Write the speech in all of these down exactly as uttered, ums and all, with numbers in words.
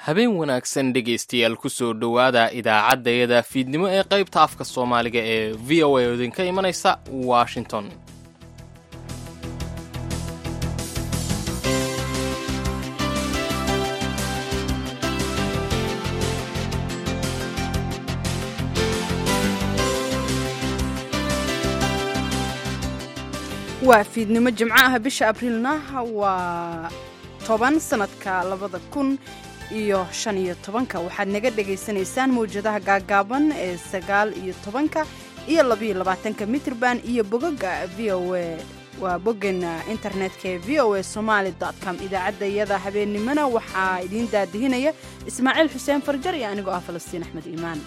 habeen wanaagsan dhegaystayaal ku soo dhowaada idaacaddayada fiidnimo ee qaybta afka soomaaliga ee v o a oo idinka imanaysa washington. waa fiidnimo jimco ah bisha abriilna waa toban sanadka labada kun iyo shan iyo tobanka waxaad naga dhagaysanaysaan mawjadaha gaagaaban ee sagaal iyo tobanka iyo labiyo labaatanka mitrban iyo bogoga v o a waa boggeena internetka ee v o a somaali dot com. idaacaddayada habeennimona waxaa idiin daadihinaya ismaaciil xuseen farjar iyo anigoo ah falastiin axmed iimaan.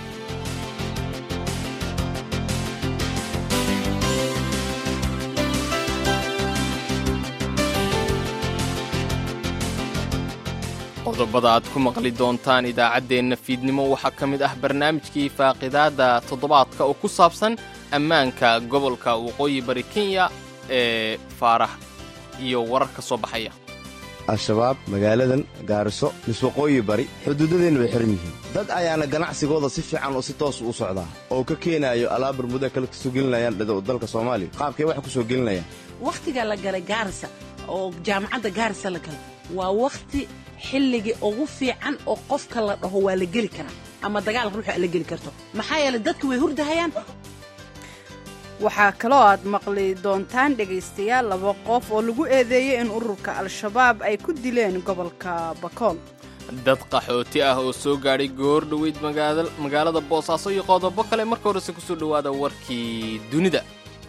qodobada aad ku maqli doontaan idaacaddeenna fiidnimo waxaa ka mid ah barnaamijkii faaqidaadda toddobaadka oo ku saabsan ammaanka gobolka waqooyi bari kenya ee faarax iyo warar ka soo baxaya. al-shabaab magaaladan gaariso mis waqooyi bari xuduudadeenna way xiran yihiin. dad ayaana ganacsigooda si fiican oo si toos u socdaa oo ka keenaayo alaab bermuda kale kasoo gelinayaan dalka soomaaliya. qaabkay wax ku soo gelinayaan wakhtiga la galay gaarisa oo jaamacadda gaarisa la galay waa wakhti xilligii ugu fiican oo qofka la dhaho waa la geli karaa ama dagaal ruuxa la geli karto maxaa yeelay dadku way hurdahayaan. waxaa kaloo aad maqli doontaan dhegaystayaal laba qof oo lagu eedeeyey in ururka al-shabaab ay ku dileen gobolka bakool. dad qaxooti ah oo soo gaadhay goor dhoweyd magaalada boosaaso iyo qodobo kale. marka horese ku soo dhowaada warkii dunida.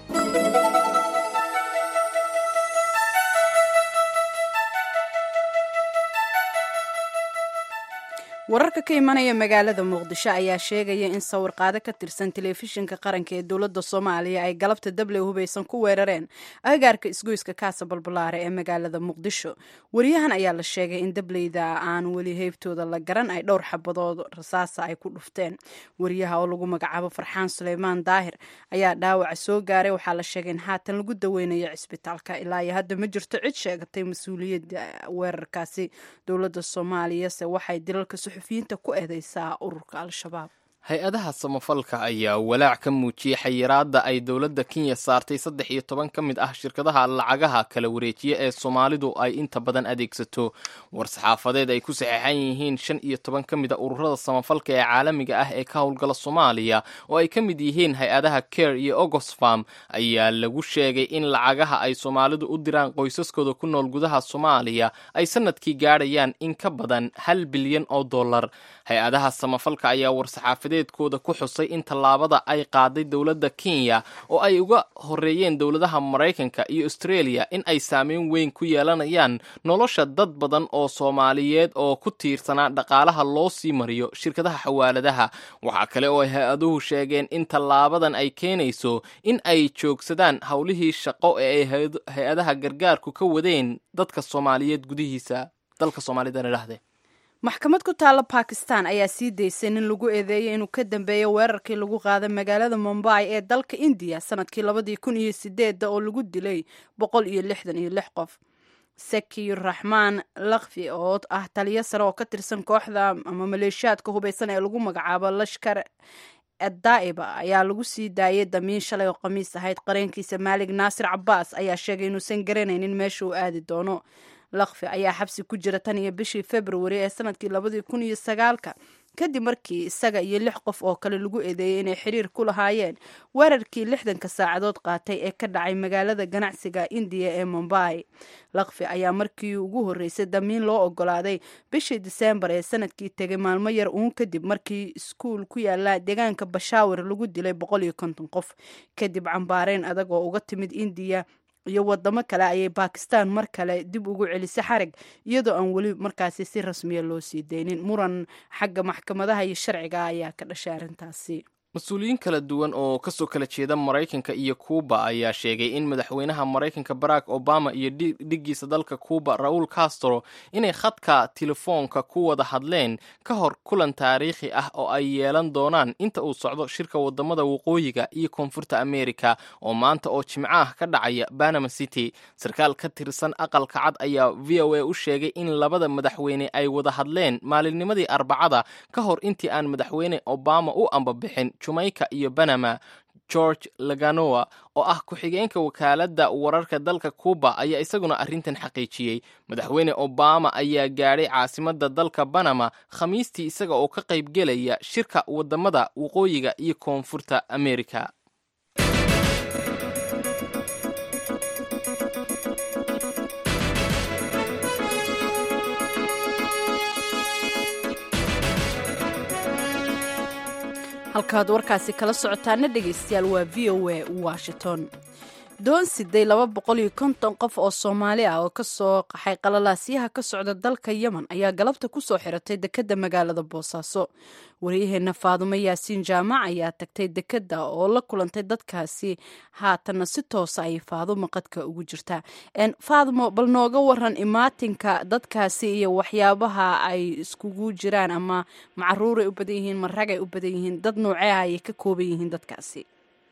wararka ka imanaya magaalada muqdisho ayaa sheegaya in sawirqaado ka tirsan telefishinka qaranka ee dowladda soomaaliya ay galabta dable hubaysan ku weerareen agagaarka isgoyska kaasa balbalaare ee magaalada muqdisho. wariyahan ayaa la sheegay in dableyda aan weli heybtooda la garan ay dhowr xabadood rasaasa ay ku dhufteen. wariyaha oo lagu magacaabo farxaan suleymaan daahir ayaa dhaawaca soo gaaray. waxaa la sheegay in haatan lagu daweynayo cisbitaalka. ilaa iyo hadda ma jirto cid sheegatay mas-uuliyadda weerarkaasi. dowladda soomaaliyase waxay dilalka ku eedeysaa ururka al-shabaab. hay-adaha samafalka ayaa walaac ka muujiyey xayiraadda ay dowladda kenya saartay saddex iyo toban ka mid ah shirkadaha lacagaha kala wareejiya ee soomaalidu ay inta badan adeegsato. war-saxaafadeed ay ku saxeexan yihiin shan iyo toban ka mid a ururada samafalka ee caalamiga ah ee ka howlgala soomaaliya oo ay ka mid yihiin hay-adaha care iyo ogosfam ayaa lagu sheegay in lacagaha ay soomaalidu u diraan qoysaskooda ku nool gudaha soomaaliya ay sanadkii gaadhayaan in ka badan hal bilyan oo dollar. hay-adaha samafalka ayaa war-saxaafadeedkooda ku xusay in tallaabada ay qaaday dowladda kenya oo ay uga horeeyeen dowladaha maraykanka iyo australia in ay saameyn weyn ku yeelanayaan nolosha dad badan oo soomaaliyeed oo ku tiirsanaa dhaqaalaha loo sii mariyo shirkadaha xawaaladaha. waxaa kale oo ay hay-aduhu sheegeen in tallaabadan ay keenayso in ay joogsadaan howlihii shaqo ee ay hay-adaha gargaarku ka wadeen dadka soomaaliyeed gudihiisa dalka soomaalida idhahdee. maxkamad ku taalla bakistan ayaa sii daysay nin lagu eedeeyey inuu ka dambeeyo weerarkii lagu qaaday magaalada mumbai ee dalka indiya sanadkii labadii kun iyo sideedda oo lagu dilay boqol iyo lixdan iyo lix qof. saki raxmaan lakfi oo ah taliyo sare oo ka tirsan kooxda ama maleeshiyaadka hubaysan ee lagu magacaabo lashkar adaa'iba ayaa lagu sii daayay damiin shalay oo khamiis ahayd. qareenkiisa maalig naasir cabaas ayaa sheegay inuusan garanaynin meesha uu aadi doono. lakfi ayaa xabsi ku jira tan iyo bishii februari ee sanadkii labadii kun iyo sagaalka kadib markii isaga iyo lix qof oo kale lagu eedeeyey inay xiriir ku lahaayeen weerarkii lixdanka saacadood qaatay ee ka dhacay magaalada ganacsiga indiya ee mumbai. lakfi ayaa markii ugu horreysay damiin loo ogolaaday bishii diseembar ee sanadkii tegay maalmo yar uun kadib markii iskuul ku yaala deegaanka bashaawir lagu dilay boqol iyo konton qof. kadib cambaareyn adag oo uga timid indiya iyo wadamo kale ayay bakistan mar kale dib ugu celisay xarig iyadoo aan weli markaasi si rasmiya loo sii deynin. muran xagga maxkamadaha iyo sharciga ayaa ka dhashay arrintaasi. mas-uuliyiin kala duwan oo kasoo kala jeeda maraykanka iyo kuuba ayaa sheegay in madaxweynaha maraykanka barack obama iyo dhiggiisa dalka kuuba raul castro inay khadka telefoonka ku wada hadleen ka hor kulan taariikhi ah oo ay yeelan doonaan inta uu socdo shirka wadamada waqooyiga iyo koonfurta america oo maanta oo jimco ah ka dhacaya Panama City. Sarkaal ka tirsan aqalka cad ayaa v o a u sheegay in labada madaxweyne ay wada hadleen maalinnimadii arbacada ka hor intii aan madaxweyne obama u ambabixin Jamaica iyo Panama. George Laganoa oo ah ku-xigeenka wakaaladda wararka dalka Cuba ayaa isaguna arrintan xaqiijiyey. Madaxweyne Obama ayaa gaadhay caasimadda dalka Panama Khamiistii isaga oo ka qayb gelaya shirka wadamada waqooyiga iyo koonfurta America. halkaad warkaasi kala socotaana dhegaystayaal waa v o a Washington. doon siday laba boqol iyo konton qof oo Soomaali ah oo ka soo qaxay qalalaasyaha ka socda dalka Yemen ayaa galabta ku soo xiratay dekedda magaalada Boosaaso. Wariyaheena Faadumo Yaasiin Jaamac ayaa tagtay dekedda oo la kulantay dadkaasi, haatana si toos ah ay Faadumo qadka ugu jirtaa. En Faadumo, bal nooga waran imaatinka dadkaasi iyo waxyaabaha ay iskugu jiraan, ama macruur ay u badan yihiin, marag ay u badan yihiin, dad noocee ah ay ka kooban yihiin dadkaasi?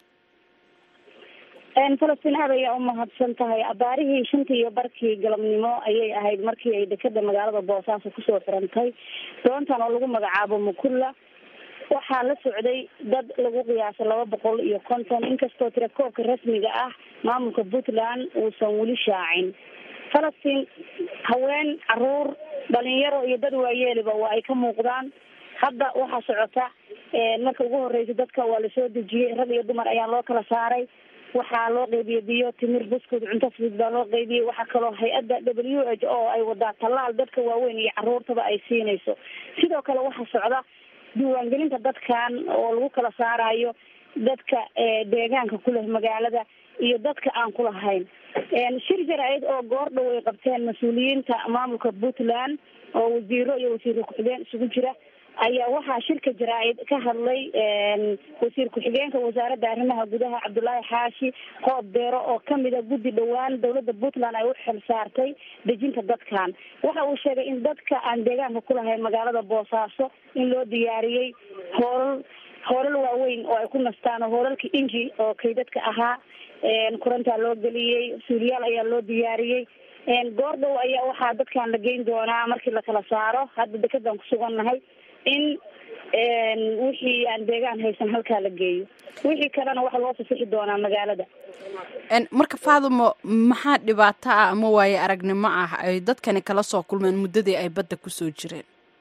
falastiin aad ayaa u mahadsan tahay. abaarihii shantii iyo barkii galabnimo ayay ahayd markii ay dekedda magaalada Boosaaso kusoo xirantay doontan oo lagu magacaabo Mukulla. waxaa la socday dad lagu qiyaasay laba boqol iyo konton, inkastoo tirakoobka rasmiga ah maamulka Puntland uusan weli shaacin. falastiin haween, caruur, dhalinyaro iyo dad waayeeliba waa ay ka muuqdaan. hadda waxaa socota marka ugu horreysay dadka waa lasoo dejiyey, rag iyo dumar ayaa loo kala saaray. waxaa loo qaybiyey biyo, timir, buskud, cunto fudud baa loo qaybiyey. waxaa kaloo hay-adda W H O ay wadaa tallaal dadka waaweyn iyo caruurtaba ay siinayso. sidoo kale waxaa socda diiwaangelinta dadkan oo lagu kala saarayo dadka deegaanka ku leh magaalada iyo dadka aan ku lahayn. shir jaraa'id oo goor dhow ay qabteen mas-uuliyiinta maamulka Puntland oo wasiiro iyo wasiir ku-xigeen isugu jira ayaa waxaa shirka jaraa'id ka hadlay wasiir ku-xigeenka wasaaradda arrimaha gudaha Cabdullaahi Xaashi Qoob Beero oo kamid ah guddi dhowaan dowladda Puntland ay u xil saartay dejinta dadkan. waxa uu sheegay in dadka aan deegaanka ku lahayn magaalada Boosaaso in loo diyaariyey hoolal hoolal waaweyn oo ay ku nastaan, hoolalka inji oo kaydadka ahaa, korontaa loo geliyey, suuliyaal ayaa loo diyaariyey. goor dhow ayaa waxaa dadkan la geyn doonaa markii la kala saaro. hadda dekedaan kusugannahay in wixii aan deegaan haysan halkaa la geeyo, wixii kalena waxa loo fasixi doonaa magaalada. marka Faadumo, maxaa dhibaato ah ama waaye aragnimo ah ay dadkani kala soo kulmeen muddadii ay badda kusoo jireen?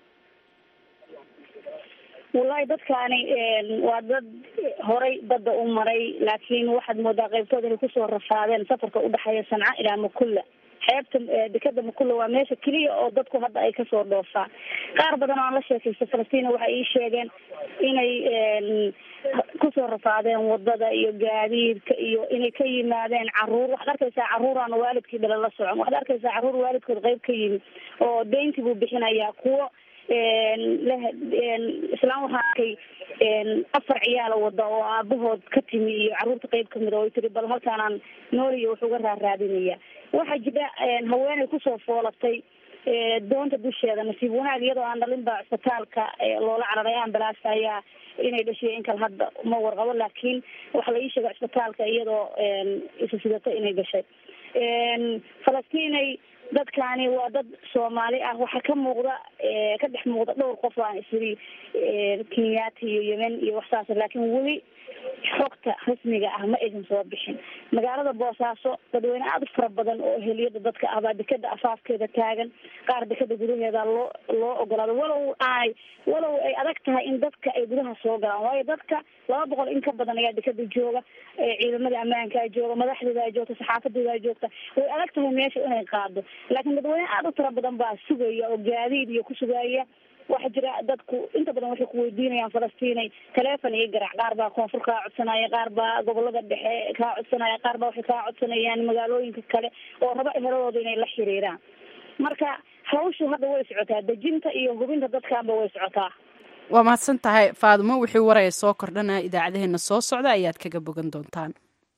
wallahi dadkaani waa dad horay badda u maray, laakiin waxaad moodaa qaybtooda inay kusoo rafaadeen safarka udhexeeya Sanca ilaa Mukulla. xeebta dekedda Mukulla waa meesha keliya oo dadku hadda ay kasoo dhoofaan. qaar badan oo aan la sheekaysto Falastiin waxay ii sheegeen inay kusoo rafaadeen wadada iyo gaadiidka iyo inay ka yimaadeen caruur. waxaad arkaysaa caruur aan waalidkii dhala la socon, waxaad arkaysaa caruur waalidkood qayb ka yimid oo deyntii buu bixinayaa. kuwo leh islaan waxaa arkay afar ciyaala wada oo aabahood ka timi iyo caruurta qayb kamid oo tiri bal halkaanaan nooliyo wax uga raaraadinaya. waxaa jira haweeney kusoo foolatay doonta dusheeda. nasiib wanaag iyadoo aan dhalin baa cisbitaalka loola cararay ambalaasta ayaa inay dhashiyo in kale hadda uma warqabo, laakiin waxaa la ii sheegay cisbitaalka iyadoo isa sidato inay gashay. Falastiinay dadkaani waa dad Soomaali ah. waxaa ka muuqda ka dhex muuqda dhowr qof aan isri Kenyaati iyo Yemen iyo waxsaas, laakiin weli xogta rasmiga ah ma aysan soo bixin. magaalada Boosaaso dadweyne aad u fara badan oo eheliyada dadka ah baa dekedda afaafkeeda taagan. qaar dekedda gudaheeda loo loo ogolaado walow ay walow ay adag tahay in dadka ay gudaha soo galaan, waayo dadka laba boqol in ka badan ayaa dekedda jooga. ciidamada ammaanka jooga, madaxdooda joogta, saxaafadooda joogta. way adag tahay meesha inay qaado, laakiin dadweyne aad u fara badan baa sugaya oo gaadiid iyo ku sugaya. waxaa jira dadku inta badan waxay ku weydiinayaan Falastiinay teleefon iyo garaac. qaar baa koonfur kaa codsanaya, qaar baa gobolada dhexe kaa codsanaya, qaar baa waxay kaa codsanayaan magaalooyinka kale oo raba eheladooda inay la xiriiraan. marka hawshu hadda way socotaa, dejinta iyo hubinta dadkaanba way socotaa. waa mahadsan tahay faadumo. wixii waraya soo kordhana idaacadaheena soo socda ayaad kaga bogan doontaan.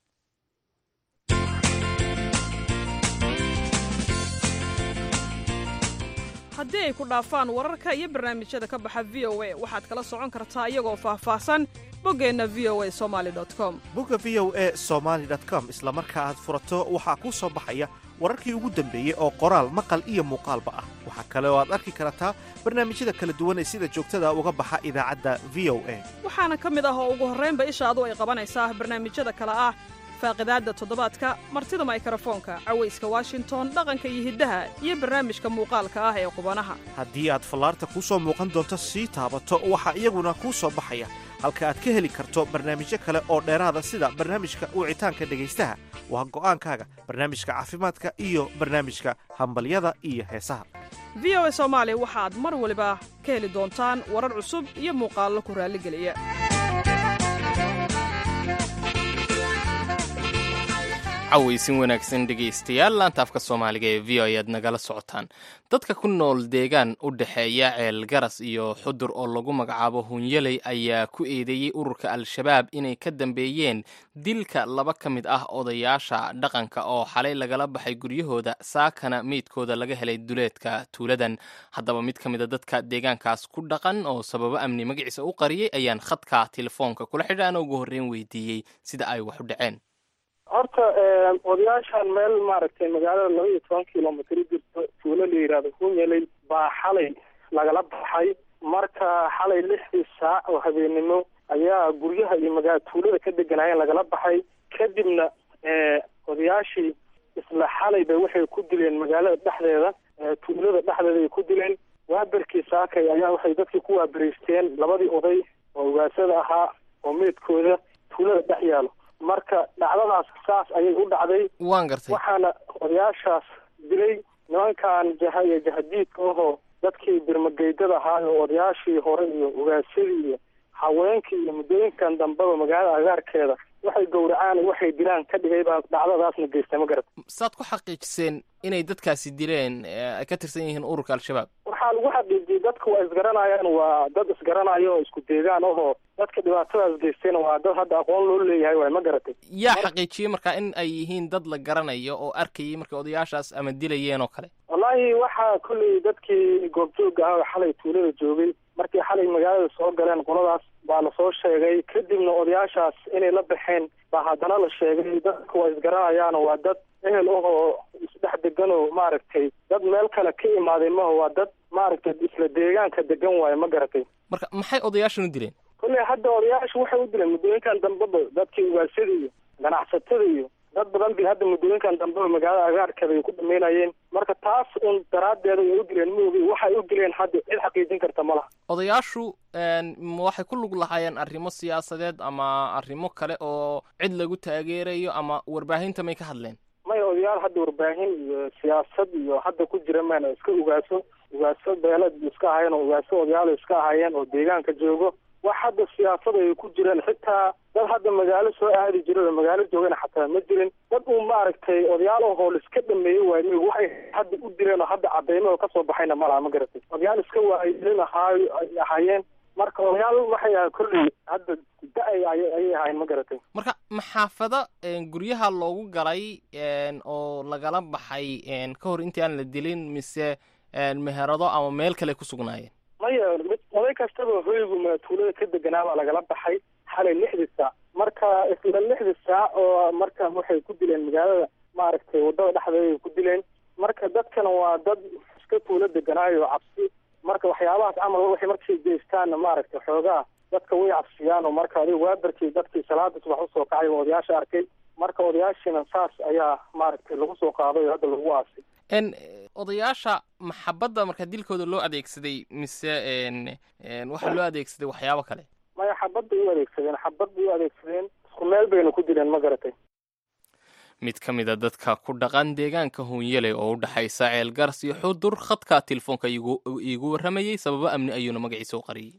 haddii ay ku dhaafaan wararka iyo barnaamijyada ka baxa v o a waxaad kala socon kartaa iyagoo faahfaahsan boggeenna v o a somaali com. bogga v o a somaali com isla marka aad furato waxaa kuu soo baxaya wararkii ugu dambeeyey oo qoraal maqal iyo muuqaalba ah. waxaa kale oo aad arki kartaa barnaamijyada kala duwan ee sida joogtada uga baxa idaacadda v o a. waxaana ka mid ah oo ugu horraynba ishaadu ay qabanaysaa barnaamijyada kale ah faaqidaadda toddobaadka, martida mikrofoonka, cawayska washington, dhaqanka iyo hiddaha, iyo barnaamijka muuqaalka ah ee qubanaha. haddii aad fallaarta kuu soo muuqan doonto sii taabato waxaa iyaguna kuu soo baxaya halka aad ka heli karto barnaamijyo kale oo dheeraada sida barnaamijka wicitaanka dhegaystaha waa go'aankaaga, barnaamijka caafimaadka iyo barnaamijka hambalyada iyo heesaha. v o a soomaali waxaad mar waliba ka heli doontaan warar cusub iyo muuqaallo ku raalligeliya. cawaysin wanaagsan dhegaystayaal, laanta afka soomaaliga ee v o ayaad nagala socotaan. dadka ku nool deegaan u dhexeeya ceel garas iyo xudur oo lagu magacaabo hunyaley ayaa ku eedeeyey ururka al-shabaab inay ka dambeeyeen dilka laba ka mid ah odayaasha dhaqanka oo xalay lagala baxay guryahooda, saakana meydkooda laga helay duleedka tuuladan. haddaba mid ka mid a dadka deegaankaas ku dhaqan oo sababo amni magaciisa u qariyey ayaan khadka telefoonka kula xidhaana ugu horreyn weydiiyey sida ay wax u dhaceen. horta odayaashan meel maaragtay magaalada laba iyo toban kilomitr jirto tuulo la yidhahdo hunyaley baa xalay lagala baxay. marka xalay lixdii saac oo habeenimo ayaa guryaha iyo magaa tuulada ka deganaayeen lagala baxay. kadibna odayaashii isla xalay bay waxay ku dileen magaalada dhexdeeda, tuulada dhexdeeda ay ku dileen. waaberkii saakay ayaa waxay dadkii ku waaberiysteen labadii oday oo ugaasada ahaa oo meydkooda tuulada dhex yaalo. marka dhacdadaas saas ayay u dhacday. waan gartay. waxaana odayaashaas dilay nimankan jaha iyo jahadiidka ahoo dadkii birmageydada ahaa oo odayaashii hore iyo ugaasadii iyo haweenkii iyo muddooyinkan dambeba magaalada agaarkeeda waxay gowracaan waxay dilaan ka dhigay baa dhacdadaasna geystay. ma garat saad ku xaqiijiseen inay dadkaasi dileen ay ka tirsan yihiin ururka al-shabaab? waxaa lagu xaqiijiyey dadka waa isgaranayaan, waa dad isgaranayo oo isku deegaan ahoo dadka dhibaatadaas geystayna waa dad hadda aqoon loo leeyahay waay. ma garatay. yaa xaqiijiyey marka in ay yihiin dad la garanayo oo arkayay markay odayaashaas ama dilayeen oo kale? wallaahi waxaa kolley dadkii goobjooga ah oo xalay tuulada joogay markii xalay magaalada soo galeen qoladaas baa lasoo sheegay. kadibna odayaashaas inay la baxeen baa haddana la sheegay. dadka waa isgaranayaano waa dad ehel ahoo isdhex degan oo maaragtay dad meel kale ka imaaday maho waa dad maaragtay isla deegaanka degan waayo. ma garatay. marka maxay odayaashan u dileen? kolley hadda odayaasha waxay u dileen muddooyinkan dambeba dadkii ugaasada iyo ganacsatada iyo dad badan bi hadda muddooyinkan dambeba magaalada agaarkeeda ay ku dhameynayeen. marka taas un daraaddeeda ay u dileen maogi waxay u dileen hadda cid xaqiijin karta ma laha. odayaashu waxay ku lug lahaayeen arrimo siyaasadeed ama arrimo kale oo cid lagu taageerayo ama warbaahinta may ka hadleen? maya odayaal hadda warbaahin iyo siyaasad iyo hadda ku jira maana iska ugaaso ugaaso beelad iska ahaayeen oo ugaaso odayaal iska ahaayeen oo deegaanka joogo. wax hadda siyaasada ay ku jireen xitaa dad hadda magaalo soo aadi jira oo magaalo joogana xataa ma jirin. dad uu maaragtay odayaal ahoo liska dhameeyey waay waxay hadda u direen oo hadda cadeymo oo kasoo baxayna malaha. ma garatay. odayaal iska waaylin ahaay ay ahaayeen. marka odayaal waxay ahaa kolley hadda da-ay ayay ahaayeen. ma garatay. marka maxaafado guryaha loogu galay oo lagala baxay ka hor intii aan la dilin mise meherado ama meel kale ku sugnaayeen? maya mid oday kastaba hoygu ma tuulada ka deganaa baa lagala baxay xalay lixdii saac. marka isla lixdii saac oo marka waxay ku dileen magaalada maaragtay wadada dhexdeeda ay ku dileen. marka dadkana waa dad iska tuulo deganaayo cabsi. marka waxyaabahaas camal waxay markay geystaanna maaragtay xoogaa dadka way cabsiyaan oo marka adiga waaberkii dadkii salaada subax usoo kacay oo odayaasha arkay. marka odayaashiina saas ayaa maaragtay lagu soo qaaday oo hadda lagu aasay. n odayaasha maxabadda marka dilkooda loo adeegsaday mise waxaa loo adeegsaday waxyaabo kale? maya xabadday u adeegsadeen xabad bay u adeegsadeen isku meel bayna ku dileen. ma garatay. mid ka mid a dadka ku dhaqan deegaanka hunyaley oo u dhexaysa ceel garas iyo xudur khadka telefoonka iigu warramayey sababo amni ayuuna magaciisa u qariyey.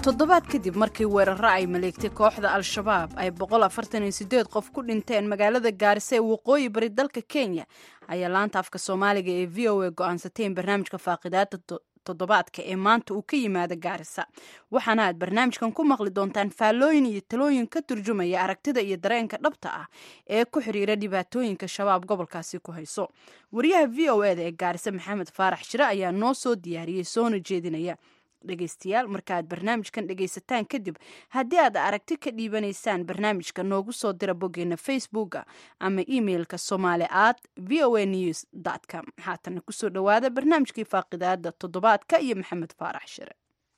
toddobaad kadib markii weeraro ay maleegtay kooxda al-shabaab ay boqol afartan iyo sideed qof ku dhinteen magaalada gaarisa ee waqooyi bari dalka kenya ayaa laanta afka soomaaliga ee v o a go-aansatay in barnaamijka faaqidaada toddobaadka ee maanta uu ka yimaado gaarisa waxaana aad barnaamijkan ku maqli doontaan faallooyin iyo talooyin ka turjumaya aragtida iyo dareenka dhabta ah ee ku xiriira dhibaatooyinka shabaab gobolkaasi ku hayso wariyaha v o eda ee gaarisa maxamed faarax shire ayaa noo soo diyaariyey soona jeedinaya dhegeystayaal marka aad barnaamijkan dhegaysataan kadib haddii aad aragti ka dhiibanaysaan barnaamijka noogu soo dira boggeena facebooka ama emailka somali at v o a news dot com haatana kusoo dhowaada barnaamijkii faaqidaada toddobaadka iyo maxamed faarax shire.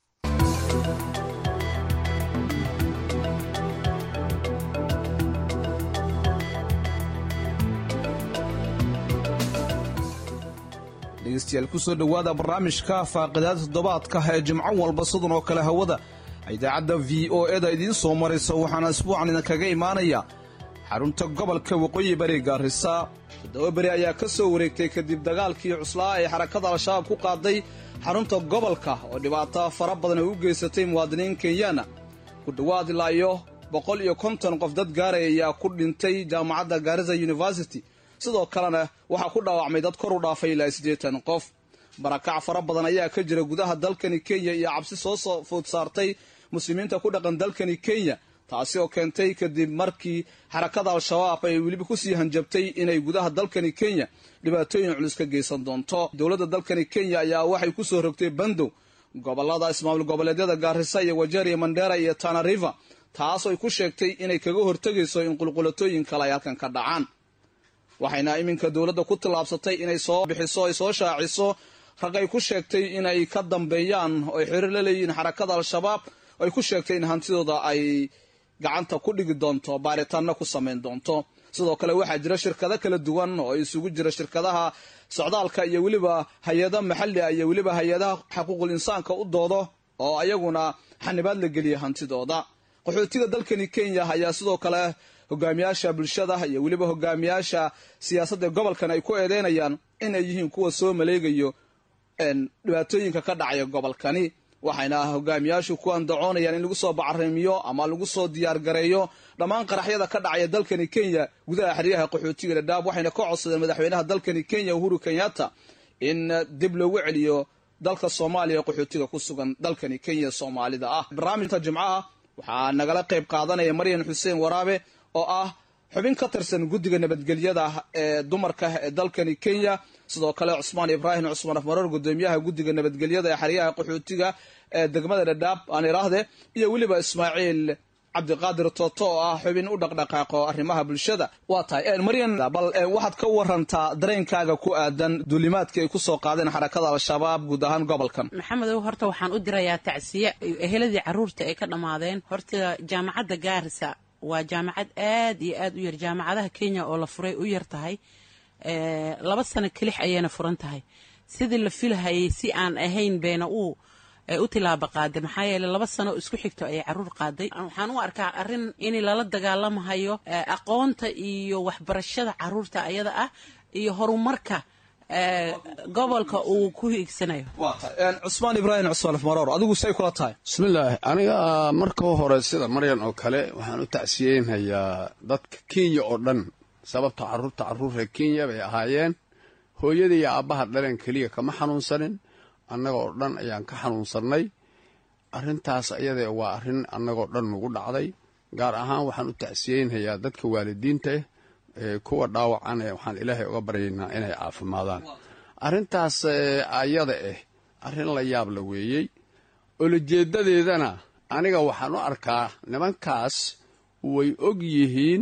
dhegeystayaal kusoo dhowaada barnaamijka faaqidaada toddobaadka ee jimco walba sidan oo kale hawada idaacadda v o eda idiin soo maraysa waxaana isbuucan idinkaga imaanaya xarunta gobolka waqooyi bari gaarisa. toddoba beri ayaa ka soo wareegtay kadib dagaalkii cuslaa ee xarakada al-shabaab ku qaaday xarunta gobolka oo dhibaato fara badan ay u geysatay muwaadiniin kenyaana. ku dhowaad ilaa iyo boqol iyo konton qof dad gaaraya ayaa ku dhintay jaamacadda gaarisa university, sidoo kalena waxaa ku dhaawacmay dad kor u dhaafay ilaa siddeetan qof. barakac fara badan ayaa ka jira gudaha dalkani kenya iyo cabsi soo soo food saartay muslimiinta ku dhaqan dalkani kenya, taasi oo keentay kadib markii xarakada al-shabaab ay weliba ku sii hanjabtay inay gudaha dalkani kenya dhibaatooyin culus ka geysan doonto. dowladda dalkani kenya ayaa waxay ku soo rogtay bandow gobollada ismaamul goboleedyada gaarisa iyo wajeer iyo mandheera iyo tana river, taas oo ay ku sheegtay inay kaga hortegayso in qulqulatooyin kale ay halkan ka dhacaan. waxayna iminka dowladda ku tallaabsatay inay soo bixiso ay soo shaaciso rag ay ku sheegtay inay ka dambeeyaan oo ay xiriir la leeyihiin xarakada al-shabaab oo ay ku sheegtay in hantidooda ay gacanta ku dhigi doonto, baaritaanna ku samayn doonto. sidoo kale waxaa jira shirkado kala duwan oo isugu jira shirkadaha socdaalka iyo weliba hay-ada maxalli ah iyo weliba hay-adaha xuquuqul insaanka u doodo oo ayaguna xanibaad la geliyay hantidooda. qaxootiga dalkani kenya ayaa sidoo kale hogaamiyaasha bulshada iyo weliba hogaamiyaasha siyaasadda gobolkan ay ku eedeynayaan inay yihiin kuwa soo maleegayo dhibaatooyinka ka dhacaya gobolkani. waxayna hogaamiyaashu ku andacoonayaan in lagu soo bacarimiyo ama lagu soo diyaargareeyo dhammaan qaraxyada ka dhacaya dalkani kenya gudaha xeryaha qaxootiga dhadhaab. waxayna ka codsadeen madaxweynaha dalkani kenya uhuru kenyatta in dib loogu celiyo dalka soomaaliya qaxootiga ku sugan dalkani kenya soomaalida ah. barnaamijka jimcaha waxaa nagala qayb qaadanaya maryan xuseen waraabe oo ah xubin ka tirsan guddiga nabadgelyada ee dumarka ee dalkani kenya, sidoo kale cusmaan ibraahim cusmaan afmaroor gudoomiyaha guddiga nabadgelyada ee xeryaha qaxootiga ee degmada dhadhaab aan iraahde, iyo weliba ismaaciil cabdiqaadir tooto oo ah xubin u dhaqdhaqaaqo arrimaha bulshada. waa tahay maryan, bal waxaad ka warantaa dareenkaaga ku aadan duulimaadkii ay ku soo qaadeen xarakada al-shabaab guud ahaan gobolkan. maxamedow, horta waxaan u dirayaa tacsiye eheladii carruurta ay ka dhammaadeen. horta jaamacadda gaarisa waa jaamacad aad iyo aad u yar, jaamacadaha kenya oo la furay u yar tahay. laba sano kelix ayayna furan tahay. sidii la filahayay si aan ahayn beena uu u tilaabo qaaday, maxaa yeeley laba sano isku xigto ayay carruur qaaday. waxaan u arkaa arrin in lala dagaalamahayo aqoonta iyo waxbarashada carruurta ayada ah iyo horumarka gobolka uu ku hiigsanayo. cusmaan ibraahim cusmaan afmaroor, adigu say kula tahay? bismillaahi, aniga marka hore sida maryan oo kale waxaan u tacsiyeynhayaa dadka kenya oo dhan, sababta carruurta carruurreer kenya bay ahaayeen. hooyada iyo aabbaha dhaleen keliya kama xanuunsanin, annagoo dhan ayaan ka xanuunsannay. arrintaas ayadee waa arrin annagoo dhan nagu dhacday. gaar ahaan waxaan u tacsiyeynhayaa dadka waalidiinta ah ee kuwa dhaawacan ee waxaan ilaahay uga baryaynaa inay caafimaadaan. arrintaas ayada ah arrin la yaab la weeyey. ulajeeddadeedana aniga waxaan u arkaa nimankaas way og yihiin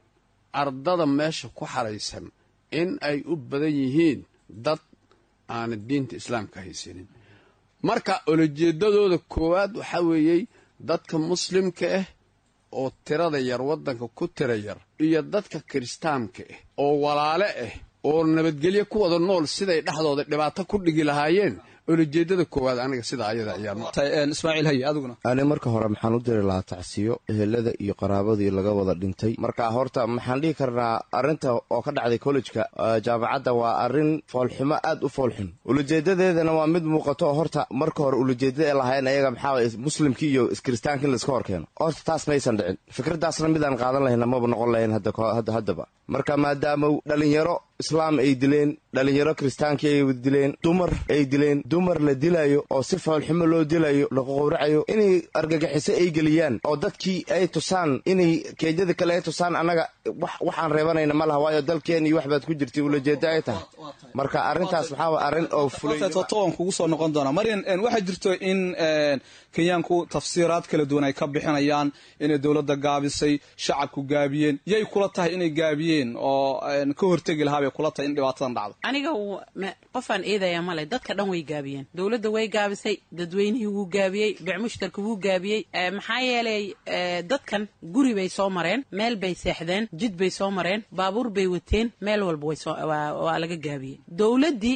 ardada meesha ku xaraysan in ay u badan yihiin dad aana diinta islaamka haysanin. marka ulajeeddadooda koowaad waxaa weeyey dadka muslimka ah oo tirada yar waddanka ku tira yar iyo dadka kiristaanka ah oo walaale ah oo nabadgelyo ku wada nool siday dhexdooda dhibaato ku dhigi lahaayeen ulajeedada koowaad aniga sida ayada ayaan ismaaciil haye adiguna ani marka hore maxaan u diri lahaa tacsiyo ehelada iyo qaraabadii laga wada dhintay marka horta maxaan dhihi karnaa arrinta oo ka dhacday kollejka jaamacadda waa arrin foolxumo aad u foolxun ulajeedadeedana waa mid muuqato horta marka hore ulajeedada ee lahayn ayaga maxaa muslimkii iyo iskiristaanka in laiska hor keeno horta taas maysan dhicin fikradaasna midaan qaadan lahayna maba noqon lahayn hadda haddaba marka maadaama dhalinyaro islaam ay dileen dhalinyaro kiristaankii ay dileen dumar ay dileen dumar la dilayo oo si foolxumo loo dilayo lagu qowracayo inay argagixiso ay geliyaan oo dadkii ay tusaan inay keejada kale ay tusaan annaga waxaan reebanayna ma laha waayo dalkeen iyo waxbaad ku jirtay ulajeeda ay tahay marka arrintaas waxaa waa arrin oo fulay kugu soo noqon doona maryan waxaa jirto in kenyaanku tafsiiraad kala duwan ay ka bixinayaan inay dowladda gaabisay shacabku gaabiyeen yay kula tahay inay gaabiyeen oo ka hortegi lahaa bay kula tahay in dhibaatadan dhacdo aniga qofaan eedaya male dadka dhan way gaabiyeen dowladda way gaabisay dadweynihii wuu gaabiyey bicmushtarka wuu gaabiyey maxaa yeelay dadkan guri bay soo mareen meel bay seexdeen jid bay soo mareen baabuur bay wateen meel walba waa laga gaabiyey dowladdii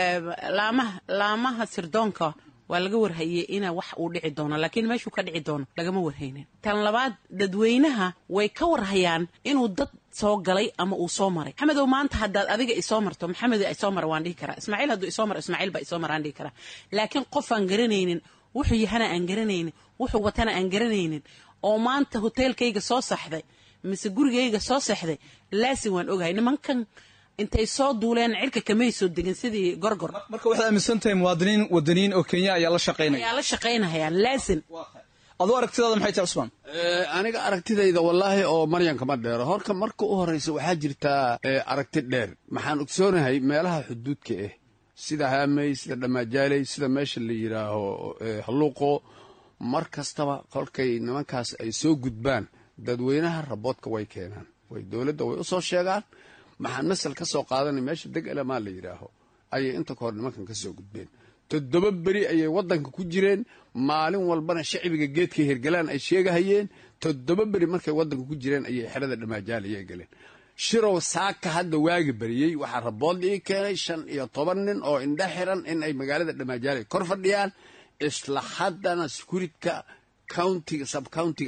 laamaha laamaha sirdoonka waa laga warhayey ina wax uu dhici doono laakiin meeshuu ka dhici doono lagama warhaynin tan labaad dadweynaha way ka warhayaan inuu dad soo galay ama uu soo maray maxamedow maanta haddaad adiga isoo marto maxamed isoo mara waan dhihi karaa ismaaciil hadduu isoo maro ismaaciil baa isoo mara aan dhihi karaa laakiin qof aan garanaynin wuxuu yahana aan garanaynin wuxuu watana aan garanaynin oo maanta hoteelkayga soo saxday mise gurigayga soo saxday laasin waan ogahay nimankan intay soo duuleen cirka kamay soo degin sidii gorgor marka waxaad aaminsan tahay muwaadiniin wadaniin oo Kenya ayaa la shaqeynaya ayaa la shaqeynayaan laasin adoo aragtidaada maxay tahay Usman aniga aragtidayda wallahi oo Maryan kama dheero horka marka u horeysa waxaa jirta aragti dheer maxaan ogsoonahay meelaha xuduudka ah sida Haamay sida Dhamajaalay sida meesha la yiraaho Haluuqo mar kastaba kolkay nimankaas ay soo gudbaan dadweynaha raboodka way keenaan way dawladda way u soo sheegaan maxaan masal ka soo qaadanay meesha degala ma la yiraaho ayay inta koor nimankan ka soo gudbeen toddoba bari ayay wadanka ku jireen maalin walbana shacbiga geedka hirgalaan ay sheegahayeen toddoba bari markay wadanka ku jireen ayay xirada Dhamajaalay ay galeen shirow saaka hadda waagi bariyay waxa rabood ii keenay shan iyo toban nin oo indha xiran in ay magaalada Dhamajaalay kor fadhiyaan isla haddana security county sub county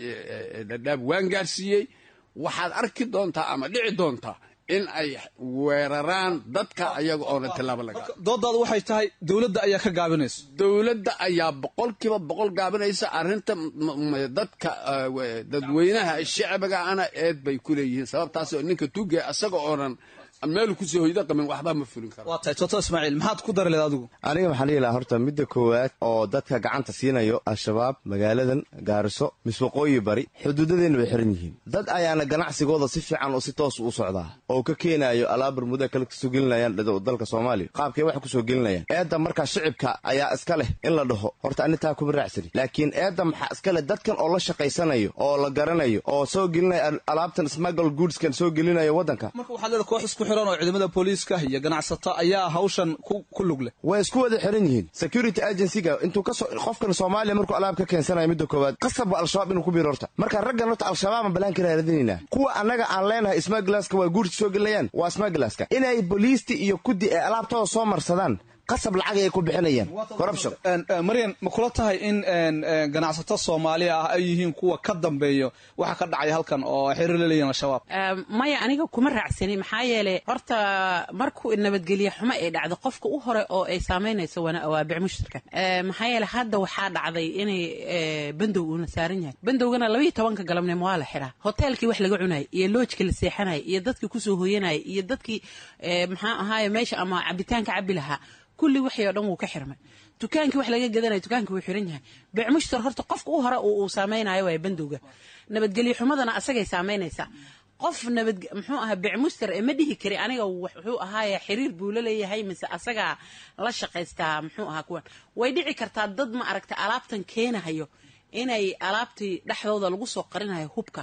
Dadaab waan gaarsiiyey waxaad arki doontaa ama dhici doontaa in ay weeraraan dadka ayaga oo tilaabo laga doodaadu waxay tahay dawladda ayaa ka gaabinaysa dawladda ayaa boqolkiiba boqol gaabinaysa arrinta dadka dadweynaha shacbiga ana eed bay ku leeyihiin sababtaas oo ninka tuugay asaga oonan meel ku soo hoyda qamin waxba ma fulin karo waa tahay toto Ismaaciil maxaad ku dari leedahay adigu aniga waxaan leeyahay horta midda koowaad oo dadka gacanta siinayo al-shabaab magaaladan Gaariso Miswaqooyi Bari xuduudadeena way xiran yihiin dad ayaana ganacsigooda si fiican oo si toos u socdaa oo ka keenayo alaab muddo kale ka soo gelinayaan dalka Soomaaliya qaabkay wax ku soo gelinayaan eedda marka shacibka ayaa iska leh in la dhaho horta aniga ku raacsani laakiin eedda maxaa iska leh dadkan oo la shaqeysanayo oo la garanayo oo soo gelinaya alaabtan smuggle goods kan soo gelinayo wadanka marka waxa la koox isku xiran oo ciidamada booliiska iyo ganacsato ayaa hawshan ku lug leh way isku wada xiran yihiin security agency-ga intuu ka soo qofkan Soomaaliya markuu alaab ka keensanayo midda koowaad qasab al-shabaab inuu ku biiro horta marka raggan horta al-shabaab balan kara raadinayna kuwa anaga aan leenahay smugglerska waa guurti soo gelayaan waa smugglerska inay booliisti iyo kudi ee alaabtooda soo marsadaan qasab lacag ay ku bixinayaan corruption Maryan ma kula tahay in ganacsato Soomaali ah ay yihiin kuwa ka dambeeyo waxa ka dhacay halkan oo xiriir la leeyahay shabaab maya aniga kuma raacsani maxaa yeelay horta markuu nabadgeliyo xumo ay dhacdo qofka u hore oo ay saameynayso wana waa bicmushtarka maxaa yeelay hadda waxa dhacday inay bandow uu saaran yahay bandowgana laba iyo toban ka galabnimo waa la xiraa hoteelkii wax laga cunay iyo lodge-kii la seexanay iyo dadkii ku soo hooyanay iyo dadkii maxaa ahaay meesha ama cabitaanka cabi lahaa kulli wixii oo dhan wuu ka xirmay dukaankii wax laga gadanay dukaankii wuu xiran yahay bicmushtar horta qofka u hore uu saameynayo waa bandowga nabadgelyo xumadana asagay saameynaysa qof nabad muxuu ahaa bicmushtar ee ma dhihi kari aniga wuxuu ahaa xiriir buu la leeyahay mise asaga la shaqeystaa muxuu ahaa kuwan way dhici kartaa dad ma aragta alaabtan keenayo inay alaabtii dhaxdooda lagu soo qarinayo hubka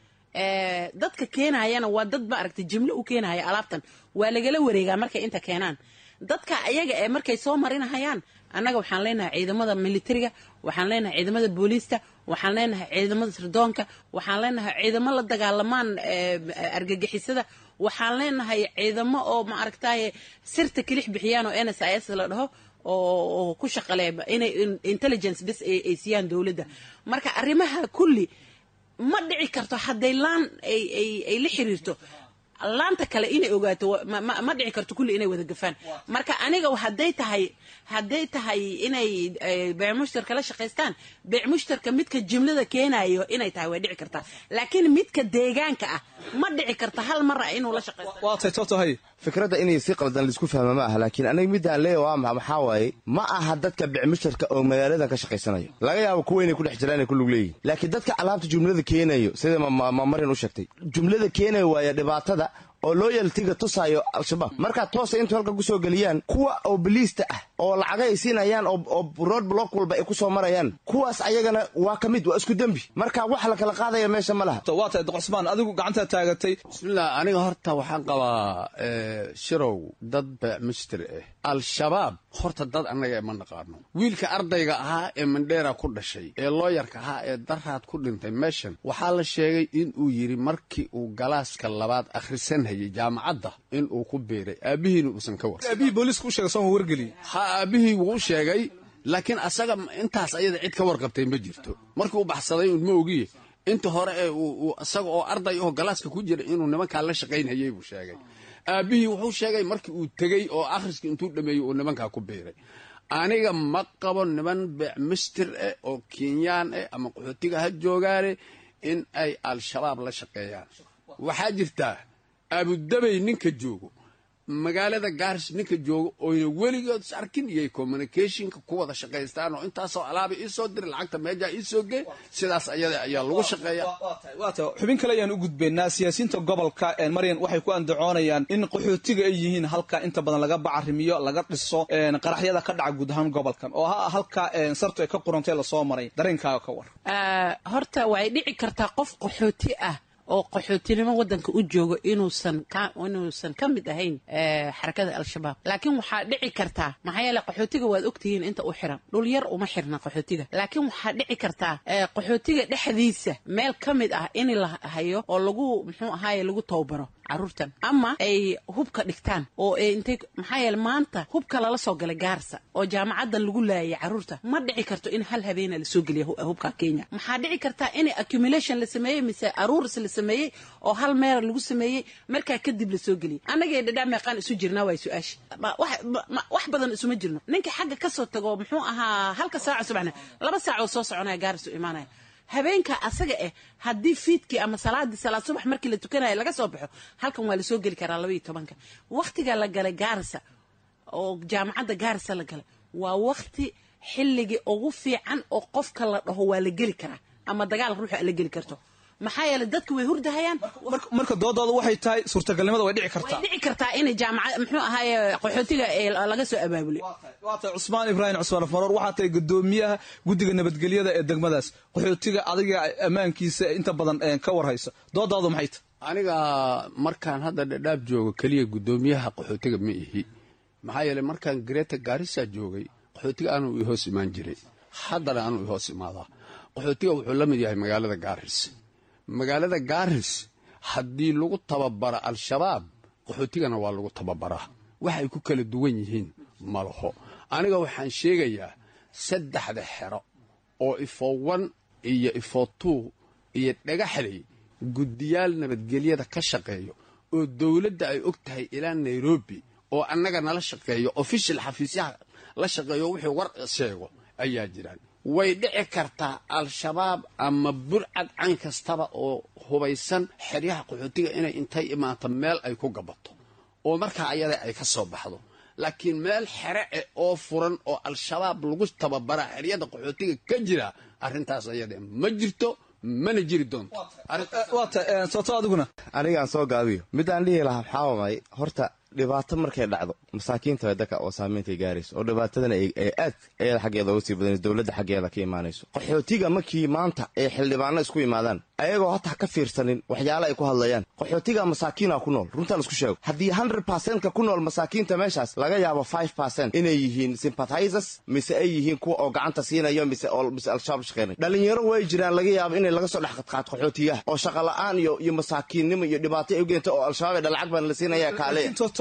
ee dadka keenayana waa dad ma aragta jimlo u keenayo alaabtan waa lagala wareegaa markay inta keenaan dadka ayaga ee markay soo marinayaan annaga waxaan leenahay ciidamada militariga waxaan leenahay ciidamada booliiska waxaan leenahay ciidamada sirdoonka waxaan leenahay ciidamo la dagaalamaan argagixisada waxaan leenahay ciidamo oo ma aragtay sirta kilix bixiyaan oo N S I S la dhaho oo ku shaqaleey inay intelligence bis ay siiyaan dawladda marka arrimaha kulli ma dhici karto haday laan ay ay ay la xiriirto laanta kale inay ogaato ma dhici karto kulli inay wada gafaan marka aniga haday tahay haday tahay inay beec mushtarka la shaqeystaan beec mushtarka midka jumlada keenayo inay tahay way dhici kartaa laakiin midka deegaanka ah ma dhici karto hal mar inuu la shaqeysto waa tay totahay fikradda inay si qaldan la isku fahmo ma aha laakiin aniga midaan leeyahay waa maxaa waaye ma aha dadka beec mushtarka oo magaalada ka shaqeysanayo laga yaabo kuwa inay ku dhex jiraan ay ku lug leeyihiin laakiin dadka alaabta jumlada keenayo sida ma marin u sheegtay jumlada keenayo waa dhibaatada oo loyaltiga tusaayo al-shabaab marka toos inta halka ku soo galiyaan kuwa oo biliista ah oo lacag ay siinayaan oo road block walba ay ku soo marayaan kuwaas ayagana waa kamid waa isku dambi marka wax la kala qaadaya meesha ma laha waa tay Qosmaan adigu gacanta taagatay bismillah aniga horta waxaan qabaa shirow dad beec mushtari ah al-shabaab horta dad anaga ma naqaano wiilka ardayga ahaa ee Mandheera ku dhashay ee looyarka ahaa ee daraad ku dhintay meeshan waxaa la sheegay in uu yiri markii uu galaaska labaad akhrisan jaamacadda in uu ku beeray aabihiina uusan ka warsan aabihii booliisku u sheegay soo wargeli ha aabihii wuu sheegay laakiin asaga intaas ayada cid ka warqabtay ma jirto markii uu baxsaday uu ma ogiye inta hore ee uu asaga oo arday oo galaaska ku jira inuu nimanka la shaqeynayay buu sheegay aabihii wuxuu sheegay markii uu tagay oo akhriska intuu dhameeyay oo nimanka ku beeray aniga ma qabo niman beec mustir ah oo Kenyaan ah ama qaxootiga ha joogaane in ay al-shabaab la shaqeeyaan waxaa jirta Abu Dhabi ninka joogo magaalada Gaarisa ninka joogo oo weligood arkin iyo communicationka ku wada shaqeystaan oo intaas oo alaab ii soo dir lacagta meeja ii soo gee sidaas ayada ayaa lagu shaqeeyaa waata xubin kale ayaan u gudbeynaa siyaasiyiinta gobolka ee Maryan waxay ku andacoonayaan in qaxootiga ay yihiin halka inta badan laga bacarimiyo laga dhiso qaraxyada ka dhaca guud ahaan gobolkan oo halka sarto ay ka qorantay la soo maray dareenkaaga ka war horta way dhici kartaa qof qaxooti ah oo qaxootinimo wadanka u joogo inuusan ka inuusan ka mid ahayn ee xarakada al-shabaab laakiin waxa dhici kartaa maxay yeelay qaxootiga waad ogtihiin inta u xiran dhul yar uma xirna qaxootiga laakiin waxa dhici kartaa qaxootiga dhexdiisa meel ka mid ah in la hayo oo lagu muxuu ahaay lagu towbaro carruurtan ama ay hubka dhigtaan oo intay maxay yeelay maanta hubka la soo galay Gaarisa oo jaamacadda lagu laayay carruurta ma dhici karto in hal habeen la soo galiyo hubka Kenya maxaa dhici kartaa in accumulation la sameeyo mise aruurs la sameeyay oo hal meel lagu sameeyay marka kadib la soo galiyo anaga dhadhaam yaqaan isu jirnaa way su'aash wax wax badan isuma jirno ninka xagga ka soo tago muxuu ahaa halka saac subaxna laba saac oo soo soconaya Gaarisa imaanaya habeenka asaga eh hadii fiidkii ama salaadii salaad subax markii la tukanayo laga soo baxo halkan waa la soo gali karaa laba iyo tobanka waqtiga la galay Gaarisa oo jaamacadda Gaarisa la galay waa waqti xilliga ugu fiican oo qofka la dhaho waa la gali karaa ama dagaal ruuxa la gali karto maxaa yeelay dadku way hurdahayaan marka doodooda waxay tahay suurtagalnimada way dhici kartaa way dhici kartaa in jaamacad muxuu ahaay qaxootiga laga soo abaabulay waa tay Cusmaan Ibrahim Cusmaan Faroor waxa tay gudoomiyaha guddiga nabadgelyada ee degmadaas qaxootiga adiga amaankiisa inta badan ka warhayso doodooda maxay tahay aniga markaan hadda dhadhaab joogo kaliya gudoomiyaha qaxootiga ma ihi maxaa yeelay markaan Greater Garissa joogay qaxootiga aanu i hoos imaan jiray haddana aanu i hoos imaadaa qaxootiga wuxuu la mid yahay magaalada Garissa magaalada Gaaris haddii lagu tababaro al-shabaab qaxootigana waa lagu tababaraa waxay ku kala duwan yihiin malaho aniga waxaan sheegayaa saddexda xero oo ifo one iyo ifo two iyo dhagaxley guddiyaal nabadgelyada ka shaqeeyo oo dawladda ay og tahay ilaa Nairobi oo annaga nala shaqeeyo official xafiisyaha la shaqeeyo wixii war sheego ayaa jiraan way dhici kartaa al-shabaab ama burcad can kastaba oo hubaysan xeryaha qaxootiga inay intay imaato meel ay ku gabato oo markaa ayada ay ka soo baxdo laakiin meel xere oo furan oo al-shabaab lagu tababara xeryada qaxootiga ka jira arrintaas ayada ma jirto mana jiri doonto waata soo adiguna anigaan soo gaabiyo midaan dhihi lahaa maxaa waay horta dhibaato markay dhacdo masaakiinta dadka oo saameynta gaarayso oo dhibaatadana ay aad ayada xaggeeda uga sii badanayso dawladda xaggeeda ka imaanayso qaxootiga markii maanta ay xildhibaano isku yimaadaan ayagoo hataa ka fiirsanin waxyaalo ay ku hadlayaan qaxootiga masaakiina ku nool runtaan isku sheego haddii one hundred percent ka ku nool masaakiinta meeshaas laga yaabo five percent inay yihiin sympathizers mise ay yihiin kuwa oo gacanta siinayo mise oo mise al-shabaab shaqeynay dhalinyaro way jiraan laga yaabo inay laga soo dhex qadqaad qaxootiyaha oo shaqo la'aan iyo iyo masaakiinnimo iyo dhibaato ay u geento oo al-shabaab ee lacag baan la siinaya kaale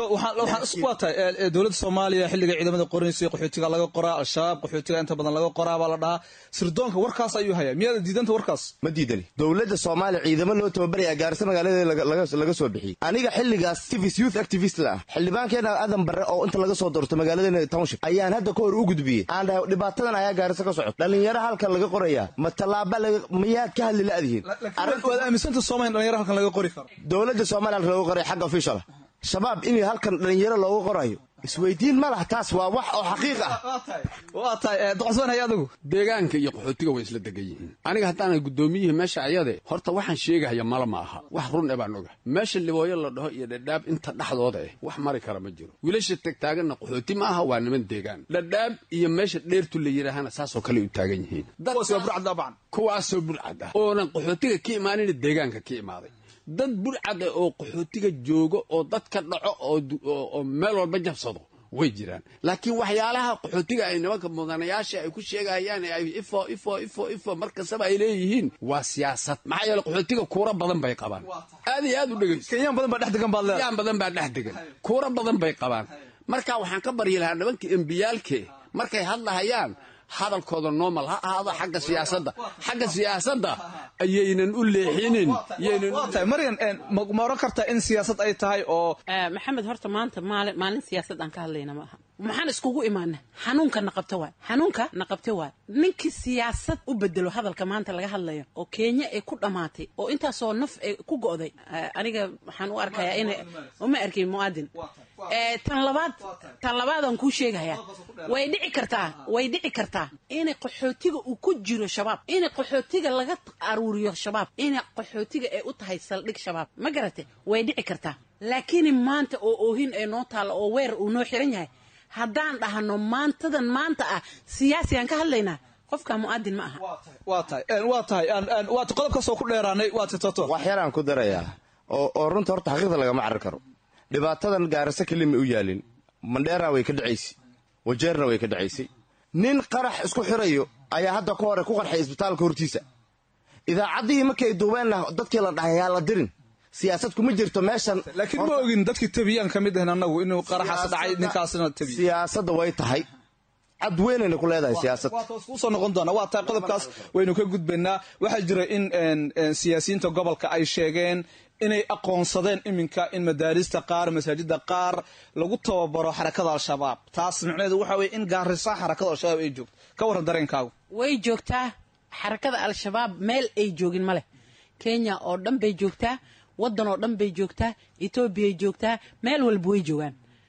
waxaan waxaan isku waatay dawladda Soomaaliya xilliga ciidamada qoraysay qaxootiga laga qoraa al-shabaab qaxootiga inta badan laga qoraa baa la dhahaa sirdoonka warkaas ayuu hayaa miyaad diidanta warkaas ma diidani dawladda Soomaaliya ciidamo loo tababaraya gaarisa magaalada laga laga soo bixiyay aniga xilligaas activist youth activist la xildhibaankeena Aadan Barre oo inta laga soo doorto magaalada township ayaan hadda ka hor u gudbiyay aan dhibaatadan ayaa gaarisa ka socod dhalinyaro halkan laga qoraya ma talaaba miyaad ka hadli laadiin wada aamisanta Soomaaliya dhalinyaro halkan laga qori karo dawladda Soomaaliya laga qoray xaq official shabaab in halkan dhalinyaro looga qorayo isweydiin ma laha taas waa wax oo xaqiiq ah waa tahay doqsan hay adigu deegaanka iyo qaxootiga way isla degan yihiin aniga haddaan gudoomiyihii meesha ayade horta waxaan sheegaya mala ma aha wax run ee baan oga meesha libooyo la dhaho iyo dhadhaab inta dhaxdooda eh wax mari kara ma jiro wiilasha tagtaaganna qaxooti ma aha waa niman deegaan dhadhaab iyo meesha dheertu la yiraahana saasoo kale u taagan yihiin kuwaas waa burcad dabcan kuwaasoo burcad ah oo qaxootiga ka imaanina deegaanka ka imaaday dad burcad oo qaxootiga joogo oo dadka dhaco oo meel walba jabsado way jiraan laakiin waxyaalaha qaxootiga ay nimanka mudanayaasha ay ku sheegayaan ay ifo ifo ifo ifo markasaba ay leeyihiin waa siyaasad maxaa yeelay qaxootiga kuura badan bay qabaan aad iyo aad u dhageyso Kenyaan badan baa dhex degan baad leedahay Kenyaan badan baa dhex degan kuura badan bay qabaan marka waxaan ka bari lahaa nimanka embiyaalke markay hadlayaan hadalkooda normal ha ahaado xagga siyaasadda xagga siyaasadda ayaynan u leexinin yeenan u tahay Marian ma oran kartaa in siyaasad ay tahay oo Maxamed horta maanta maalin maalin siyaasad aan ka hadlayna ma aha maxaan iskugu imaanay xanuunka naqabta waay xanuunka naqabta waay ninkii siyaasad u bedelo hadalka maanta laga hadlayo oo Kenya ay ku dhamaatay oo intaas oo naf ay ku go'day aniga waxaan u arkayaa in uma arkay muwaadin ee tan labaad tan labaad aan ku sheegaya way dhici kartaa way dhici kartaa in qaxootiga uu ku jiro shabaab in qaxootiga laga aruuriyo shabaab in qaxootiga ay u tahay saldhig shabaab ma garatay way dhici kartaa laakiin maanta oo oohin ay noo taalo oo weer uu noo xiran yahay haddaan dhahno maantadan maanta ah siyaasi aan ka hadlaynaa qofka muwaadin ma aha waa tahay waa tahay waa qodobka soo ku dheeraanay waa tato wax yar aan ku darayaa oo oo runta horta xaqiiqda laga ma carar karo dhibaatadan gaarisa kelima u yaalin mandheera way ka dhacaysay wajeerna way ka dhacaysay nin qarax isku xirayo ayaa hadda ka hore ku qarxay isbitaalka hortiisa idaacadii markay duubeenna dadkii la dhahayaa la dirin siyaasad kuma jirto meeshan laakiin ma ogin dadkii tabiyaan kamid ah anagu inuu qaraxaas dhacay ninkaasna tabiy siyaasadda way tahay cad weynayna ku leedahay siyaasad waa taas ku soo noqon doona waa tahay qodobkaas waynu ka gudbaynaa waxa jira in siyaasiyiinta gobolka ay sheegeen inay aqoonsadeen iminka in madaarista qaar masaajida qaar lagu tababaro xarakada al-shabaab taas macnaheedu waxa weeye in gaarisa xarakada al-shabaab ay joogto ka waran dareenkaagu way joogtaa xarakada al-shabaab meel ay joogin male Kenya oo dhan bay joogtaa wadan oo dhan bay joogtaa Ethiopia ay joogtaa meel walba way joogaan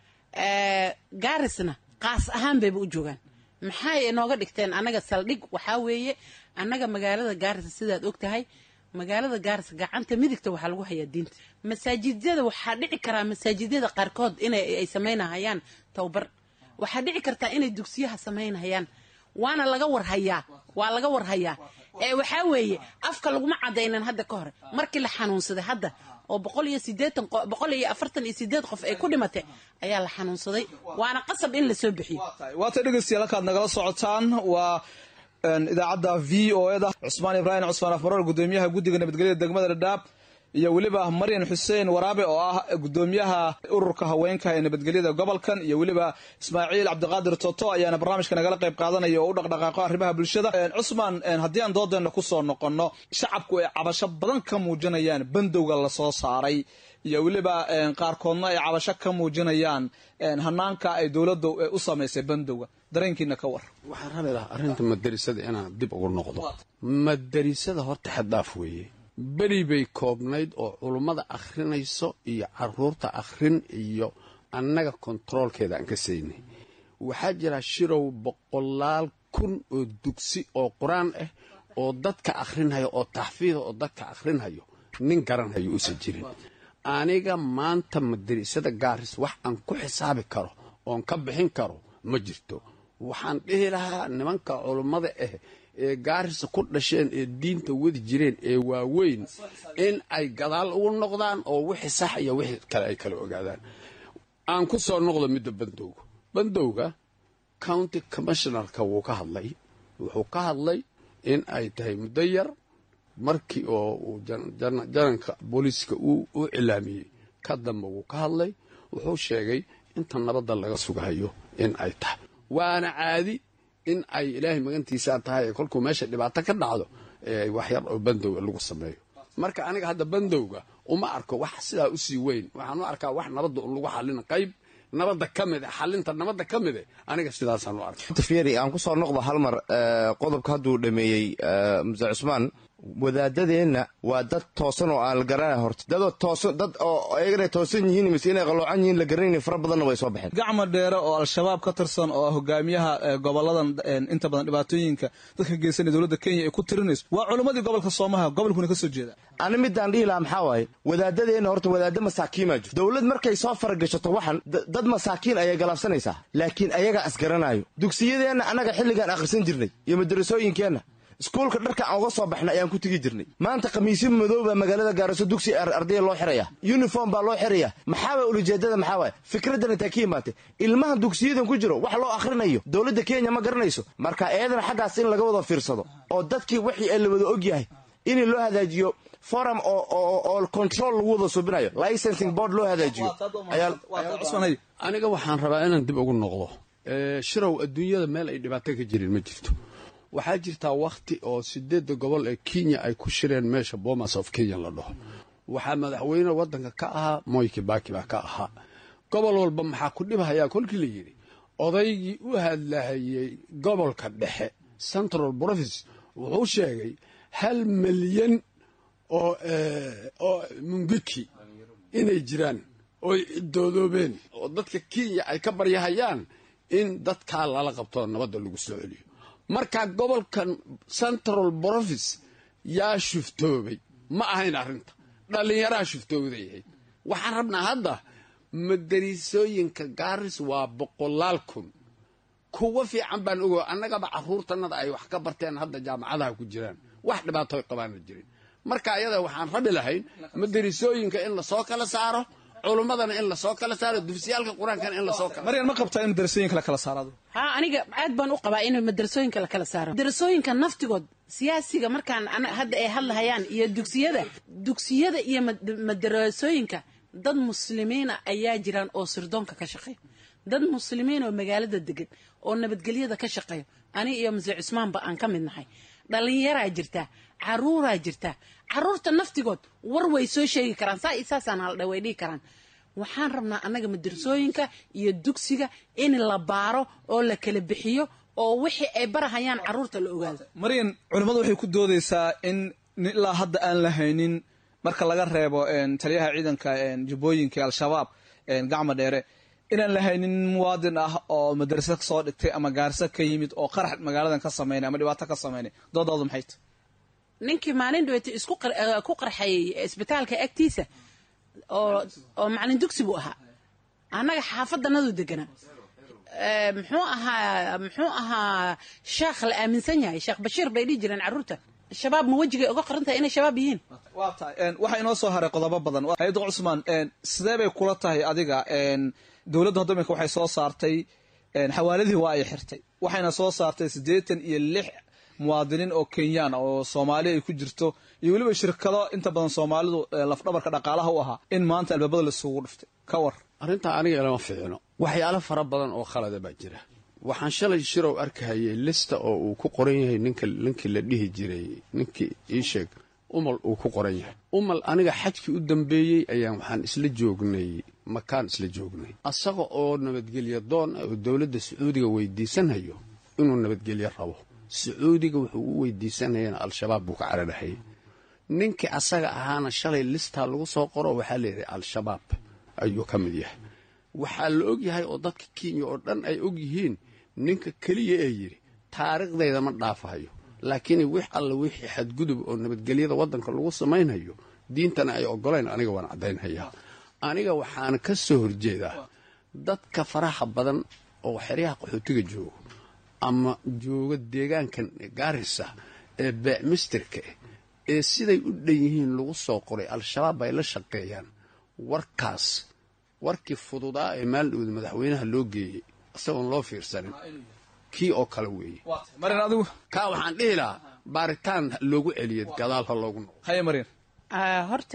ee Garisna qaas ahaan bay u joogaan maxay inooga dhigteen anaga saldhig waxa weeye anaga magaalada Garis sidaad ogtahay magaalada Garis gacanta midigta waxa lagu hayaa diinta masaajidada waxa dhici kara masaajidada qaarkood inay ay sameynayaan tawbar waxa dhici karta inay dugsiyaha sameynayaan waana laga war hayaa waa laga war hayaa ee waxa weeye afka lagu ma cadeynan hadda ka hor markii la xanuunsaday hadda oo boqol iyo siddeetan boqol iyo afartan iyo siddeed qof ay ku dhimatay ayaa la xanuunsaday waana qasab in la soo bixiyo waa ta dhageystayaal ka nagala socotaan waa idaacada V O A da Cusmaan Ibrahim Cusmaan Afmaroor gudoomiyaha guddiga nabadgelyada degmada Dhadhaab iyo waliba Marian Xuseen Waraabe oo ah gudoomiyaha ururka haweenka ee nabadgelyada gobolkan iyo waliba Ismaaciil Cabdiqaadir Toto ayaana barnaamijka nagala qayb qaadanaya oo u dhaqdhaqaaqo arrimaha bulshada Cusmaan hadii aan doodeena ku soo noqono shacabku ay cabasho badan ka muujinayaan bandowga la soo saaray iyo waliba qaarkoodna ay cabasho ka muujinayaan hanaanka ay dawladdu u sameysay bandowga dareenkiina ka war waxaan rabi lahaa arrinta madarisada inaan dib ugu noqdo madarisada horta xadaaf weeye beri bay koobnayd oo culummada akhrinayso iyo caruurta akhrin iyo annaga kontroolkeeda aan ka saynay waxaa jira shirow boqolaal kun oo dugsi oo qur-aan ah oo dadka akhrinhayo oo taxfiida oo dadka akhrinhayo nin garanhayo uusan jirin aniga maanta madarisada Gaaris wax aan ku xisaabi karo oon ka bixin karo ma jirto waxaan dhihi lahaa nimanka culummada ah ee Gaaris ku dhasheen ee diinta wadi jireen ee waaweyn in ay gadaal ugu noqdaan oo wixii sax iyo wixii kale ay kala ogaadaan aan ku soo noqdo midda bandowga bandowga county commissioner-ka wuu ka hadlay wuxuu ka hadlay in ay tahay muddo yar markii oo jananka booliiska uu u cilaamiyey ka dambe wuu ka hadlay wuxuu sheegay inta nabadda laga sugahayo in ay tahay waana caadi in ay ilaahay magantiisaa tahay kolkuu meesha dhibaato ka dhacdo wax yar oo bandowga lagu sameeyo marka aniga hadda bandowga uma arko wax sidaa u sii weyn waxaan u arkaa wax nabadda un lagu xallin qayb nabadda ka mid xallinta nabadda ka mid aniga sidaasaan u arkay tafyiri aan ku soo noqdo hal mar qodobka hadduu dhameeyey muse cusmaan wadaadadeenna waa dad toosan oo aan la garanay horta dadoo toosan dad oo ayagana toosan yihiin mise inay qaloocan yihiin la garanaynin fara badanna way soo baxeen gacma dheere oo al-shabaab ka tirsan oo hogaamiyaha goboladan inta badan dhibaatooyinka dadka geysanaya dowladda Kenya ay ku tirinayso waa culimadii gobolka Soomaaliya gobolkuna ka soo jeeda ani midaan dhihi lahaa maxaa waaye wadaadadeenna horta wadaadda masaakiin ma jirto dowlad markay soo faragashato waxan dad masaakiin ayay galaabsanaysaa laakiin ayaga asgaranayo dugsiyadeenna annaga xilligaan akhrisan jirnay iyo madrasooyinkeenna iskuulka dharka aan uga soo baxnay ayaan ku tegi jirnay maanta khamiisyo madow baa magaalada Gaarso dugsi ardayda loo xiraya uniform baa loo xiraya maxaa way ulijeedada maxaa way fikradan inta ka imaatay ilmaha dugsiyadan ku jiro wax loo akhrinayo dowladda Kenya ma garanayso marka eedan xaggaas in laga wada fiirsado oo dadkii wixii ay la wada og yahay in loo hadaajiyo forum oo oo oo control lagu wada subinayo licensing board loo hadaajiyo ayaa aniga waxaan rabaa inaan dib ugu noqdo ee shirow adduunyada meel ay dhibaato ka jirin ma jirto waxaa jirtaa waqti oo sideedda gobol ee Kenya ay ku shireen meesha Bomas of Kenya la dhaho waxaa madaxweyne wadanka ka ahaa Moi Kibaki baa ka ahaa gobol walba maxaa ku dhibhayaa kolkii la yiri odaygii u hadlaayay gobolka dhexe Central Province wuxuu sheegay hal milyan oo oo mungiki inay jiraan oo doodobeen oo dadka Kenya ay ka baryahayaan in dadka la qabto nabadda lagu soo celiyo marka gobolkan Central Province yaa shuftoobay ma ahayn arinta dhalinyaro shuftooday waxaan rabnaa hadda madarisooyinka Gaarisa waa boqolaal kun kuwa fiican baan ogo annaga ba caruurtanada ay wax ka barteen hadda jaamacadaha ku jiraan wax dhibaato qabaan jirin marka ayada waxaan rabi lahayn madarisooyinka in la soo kala saaro culumadana in la soo kala saaro dugsiyalka quraankan in la soo kala Marian ma qabtaa in madarisooyinka la kala saarado ha aniga aad baan u qabaa in madarisooyinka la kala saaro madarisooyinka naftigood siyaasiga markaan hadda ay hadlayaan iyo dugsiyada dugsiyada iyo madarisooyinka dad muslimiina ayaa jiraan oo sirdoonka ka shaqeeya dad muslimiin oo magaalada degan oo nabadgelyada ka shaqeeya ani iyo Muse Cusmaan ba aan ka mid nahay dhalinyaro jirta caruura jirta caruurta naftigood war way soo sheegi karaan saa isaasaan hal dhaway dhigi karaan waxaan rabnaa anaga madarsooyinka iyo dugsiga in la baaro oo la kala bixiyo oo wixii ay barahayaan caruurta la ogaado Marian culimadu waxay ku doodaysaa in ilaa hadda aan la haynin marka laga reebo een taliyaha ciidanka een jubooyinka al-shabaab een gacma dheere inaan la haynin muwaadin ah oo madrasa soo dhigtay ama Gaarso ka yimid oo qarax magaaladan ka sameeyay ama dhibaato ka sameeyay doodoodu maxay tahay ninkii maalin dhoweyd isku ku qarxay isbitaalka agtiisa oo oo macallin dugsi buu ahaa anaga xaafadanadu degana ee muxuu ahaa muxuu ahaa sheekh la aaminsan yahay sheekh Bashiir bay dhigi jireen caruurta shabaab ma wajiga uga qaranta inay shabaab yihiin waa tahay een waxa inoo soo haray qodobo badan hay'adda Cusmaan een sidee bay kula tahay adiga een dawladda hadda waxay soo saartay een xawaaladii waa ay xirtay waxayna soo saartay siddeetan iyo lix muwaadiniin oo Kenyan oo Soomaali ay ku jirto iyo waliba shirkado inta badan Soomaalidu laf dhabarka dhaqaalaha u ahaa in maanta albaabada la soo dhiftay ka war arinta aniga lama fiicno waxyaalo fara badan oo khalad ah jira waxaan shalay shirow arkayay lista oo uu ku qoran yahay ninka ninkii la dhihi jiray ninkii ii sheeg umal uu ku qoran yahay umal aniga xajkii u dambeeyay ayaan waxaan isla joognay makaan isla joognay asaga oo nabadgelyo doon oo dawladda Sacuudiga weydiisanayo inuu nabadgelyo rabo Sacuudiga wuxuu u weydiisanayna al-shabaab buu ka cararahay ninkii asaga ahaana shalay lista lagu soo qoro waxa leeyahay al-shabaab ayuu ka mid yahay waxa la og yahay oo dadka Kenya oo dhan ay og yihiin ninka kaliya ee yiri taariikhdayda ma dhaafayo laakiin wix alla wixii xadgudub oo nabadgelyada wadanka lagu sameeynayo diintana ay ogoleen aniga waan cadeynaya aniga waxaan ka soo horjeedaa dadka faraha badan oo xiriyaha qaxootiga jooga ama jooga deegaankan Gaarisa ee Beemisterka ee siday u dhan yihiin lagu soo qoray al-shabaab ay la shaqeeyaan warkaas warkii fududaa ee maaldood madaxweynaha loo geeyay asagoon loo fiirsanin kii oo kale weeye Marian adigu ka waxaan dhihi lahaa baaritaan loogu celiyay gadaal ha loogu noqdo haye Marian ah horta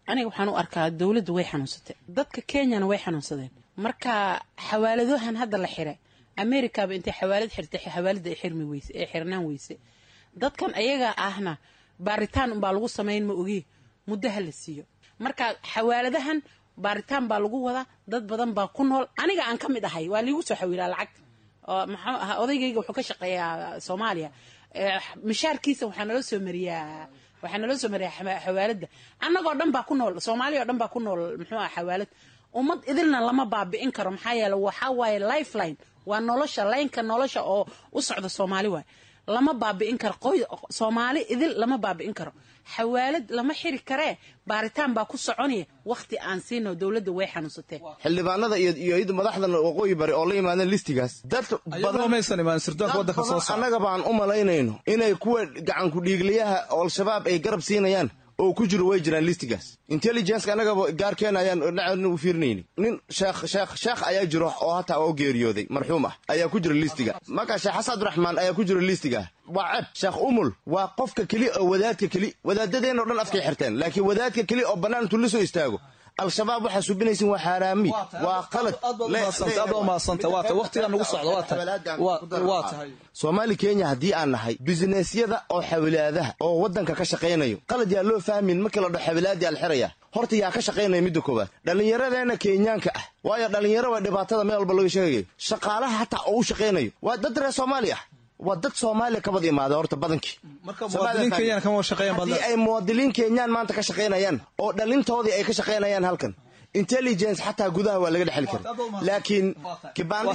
aniga waxaan u arkaa dawladdu way xanuunsatay dadka Kenyana way xanuunsadeen marka xawaaladahan hadda la xiray America ba intay xawaalad xirtay xawaalada ay xirmi weyse ee xirnaan weyse dadkan ayaga ahna baaritaan baa lagu sameyn ma ogi muddo hal siiyo marka xawaaladahan baaritaan baa lagu wada dad badan baa ku nool aniga aan kamid ahay waa liigu soo xawilaa lacag oo maxaa odaygayga wuxuu ka shaqeeyaa Soomaaliya mishaarkiisa waxaan la soo mariyaa waxaan la soo mariyaa xawaalada annagoo dhan baa ku nool Soomaaliya oo dhan baa ku nool muxuu ah xawaalad ummad idilna lama baabi'in karo maxaa yeelay waxa waaye lifeline waa nolosha laynka nolosha oo u socda Soomaali waay lama baabi'in karo qoy Soomaali idil lama baabi'in karo xawaalad lama xiri kare baaritaan baa ku soconaya waqti aan siino dawladda way xanuunsatay xildhibaanada iyo iyo madaxda waqooyi bari oo la yimaadeen listigaas dad badan ma aysan imaan sirdoonka waddanka soo saaray anaga baan u malaynayno inay kuwa gacan ku dhiigliyaha oo shabaab ay garab siinayaan oo ku jiro way jiraan listigaas intelligence anaga gaarkeen ayaan dhacna u fiirnayni nin sheekh sheekh sheekh ayaa jiro oo hata oo geeriyooday marxuum ah ayaa ku jira listiga marka sheekh Xasan Abdurrahman ayaa ku jira listiga waa sheekh umul waa qofka kali oo wadaadka kali wadaadadeen oo dhan afkay xirteen laakiin wadaadka kali oo banaan intuu la soo istaago al-shabaab waxa subinaysan waa xaraami waa qalad leeyahay ma santa waata waqtiga nagu socdo waata waata Soomaali Kenya hadii aan nahay businessyada oo xawlaadaha oo wadanka ka shaqeynayo qalad yaa loo fahmin marka la dhaxo xawlaadi al xiraya horta yaa ka shaqeynaya mid koobaad dhalinyaradeena Kenyaanka ah waayo dhalinyaro waa dhibaatada meel walba laga sheegay shaqaalaha hata oo u shaqeynayo waa dad reer Soomaaliya waa dad Soomaaliya ka bad imaada horta badankii marka muwaadiniin Kenyan kama shaqeeyaan badan ay muwaadiniin Kenyan maanta ka shaqeynayaan oo dhalintoodii ay ka shaqeynayaan halkan intelligence hatta gudaha waa laga dhaxli karaa laakiin kibaandi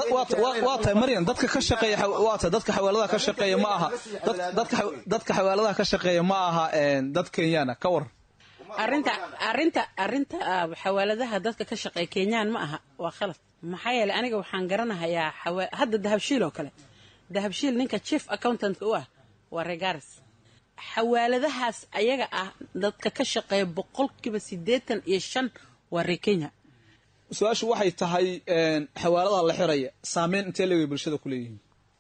waata Marian dadka ka shaqeeya waata dadka xawaaladaha ka shaqeeya ma aha dadka dadka xawaaladaha ka shaqeeya ma aha dad Kenyan ka war arinta arinta arinta xawaaladaha dadka ka shaqeeya Kenyan ma aha waa khalad maxaa yeelay aniga waxaan garanayaa hadda dahabshiil oo kale dahabshiil ninka chief accountant u ah waa Regaris xawaaladahaas ayaga ah dadka ka shaqeeya boqolkiiba siddeetan iyo shan waa Kenya su'aashu waxay tahay xawaaladaha la xiraya saameyn intee leeyahay bulshada ku leeyihiin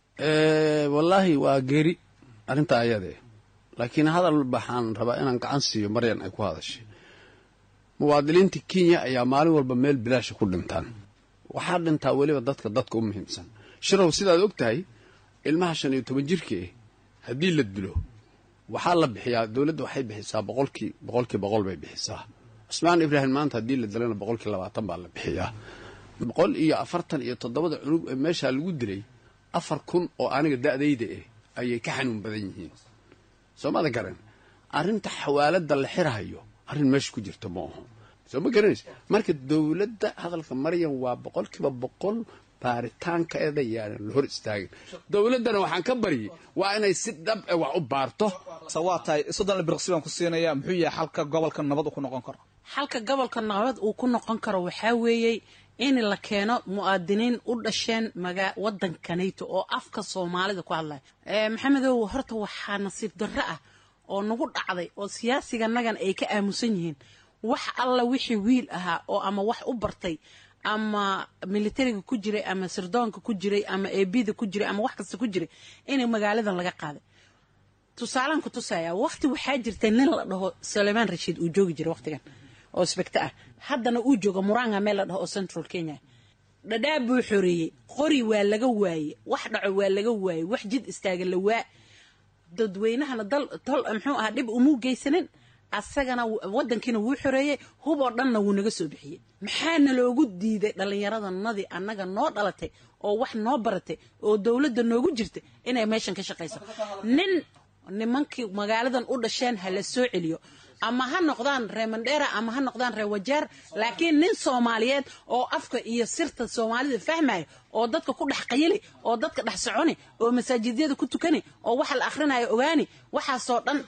ee wallahi waa geeri arinta ayade laakiin hadal baxaan rabaa inaan gacan siiyo Marian ay ku hadashay muwaadiniinta Kenya ayaa maalin walba meel bilaash ku dhintaan waxa dhintaa waliba dadka dadka u muhiimsan shirow sidaad ogtahay ilmaha shan iyo toban jirka ah hadii la dilo waxa la bixiyaa dawladda waxay bixisaa boqolkii boqolkii boqol bay bixisaa Usmaan Ibrahim maanta hadii la dilana boqolkii labaatan baa la bixiyaa boqol iyo afartan iyo toddoba cunug ee meesha lagu dilay afar kun oo aniga da'dayda ah ayay ka xanuun badan yihiin Soomaalida garan arinta xawaalada la xirayo arin meesha ku jirta ma aha Sooma garanaysa marka dawladda hadalka Marian waa boqolkiiba boqol baaritaanka ee dayaan la hor istaagay dawladana waxaan ka bariyay waa inay si dhab ah wax u baarto sawaatay soddon birqsiban ku siinaya muxuu yahay halka gobolka nabad ku noqon karo halka gobolka nabad uu ku noqon karo waxa weeyay in la keeno muwaadiniin u dhasheen maga wadankanayto oo afka Soomaalida ku hadlay ee maxamedow horta waxa nasiib darro ah oo nagu dhacday oo siyaasiga nagan ay ka aamusan yihiin wax alla wixii wiil ahaa oo ama wax u bartay ama militariga ku jiray ama sirdoonka ku jiray ama eebida ku jiray ama wax kasta ku jiray in magaalada laga qaaday tusaalan ku tusaya waqti waxa jirtay nin la dhaho Suleiman Rashid uu joogi jiray waqtigan oo inspector ah haddana uu joogo Murang'a meel la dhaho Central Kenya dhadhaab buu xoreeyay qori waa laga waayay wax dhaco waa laga waayay wax jid istaaga la waa dadweynahana dal tol muxuu ah dib umu geysanin asagana wadankiina wuu xoreeyay hub oo dhanna wuu naga soo bixiyay maxaana loogu diiday dhalinyaradanadii annaga noo dhalatay oo wax noo baratay oo dawladda noogu jirtay inay meeshan ka shaqeyso nin nimankii magaaladan u dhasheen hala soo celiyo ama ha noqdaan reer Mandera ama ha noqdaan reer Wajeer laakiin nin Soomaaliyeed oo afka iyo sirta Soomaalida fahmay oo dadka ku dhax qayli oo dadka dhax soconi oo masaajidada ku tukani oo wax la akhrinayo ogaani waxa soo dhan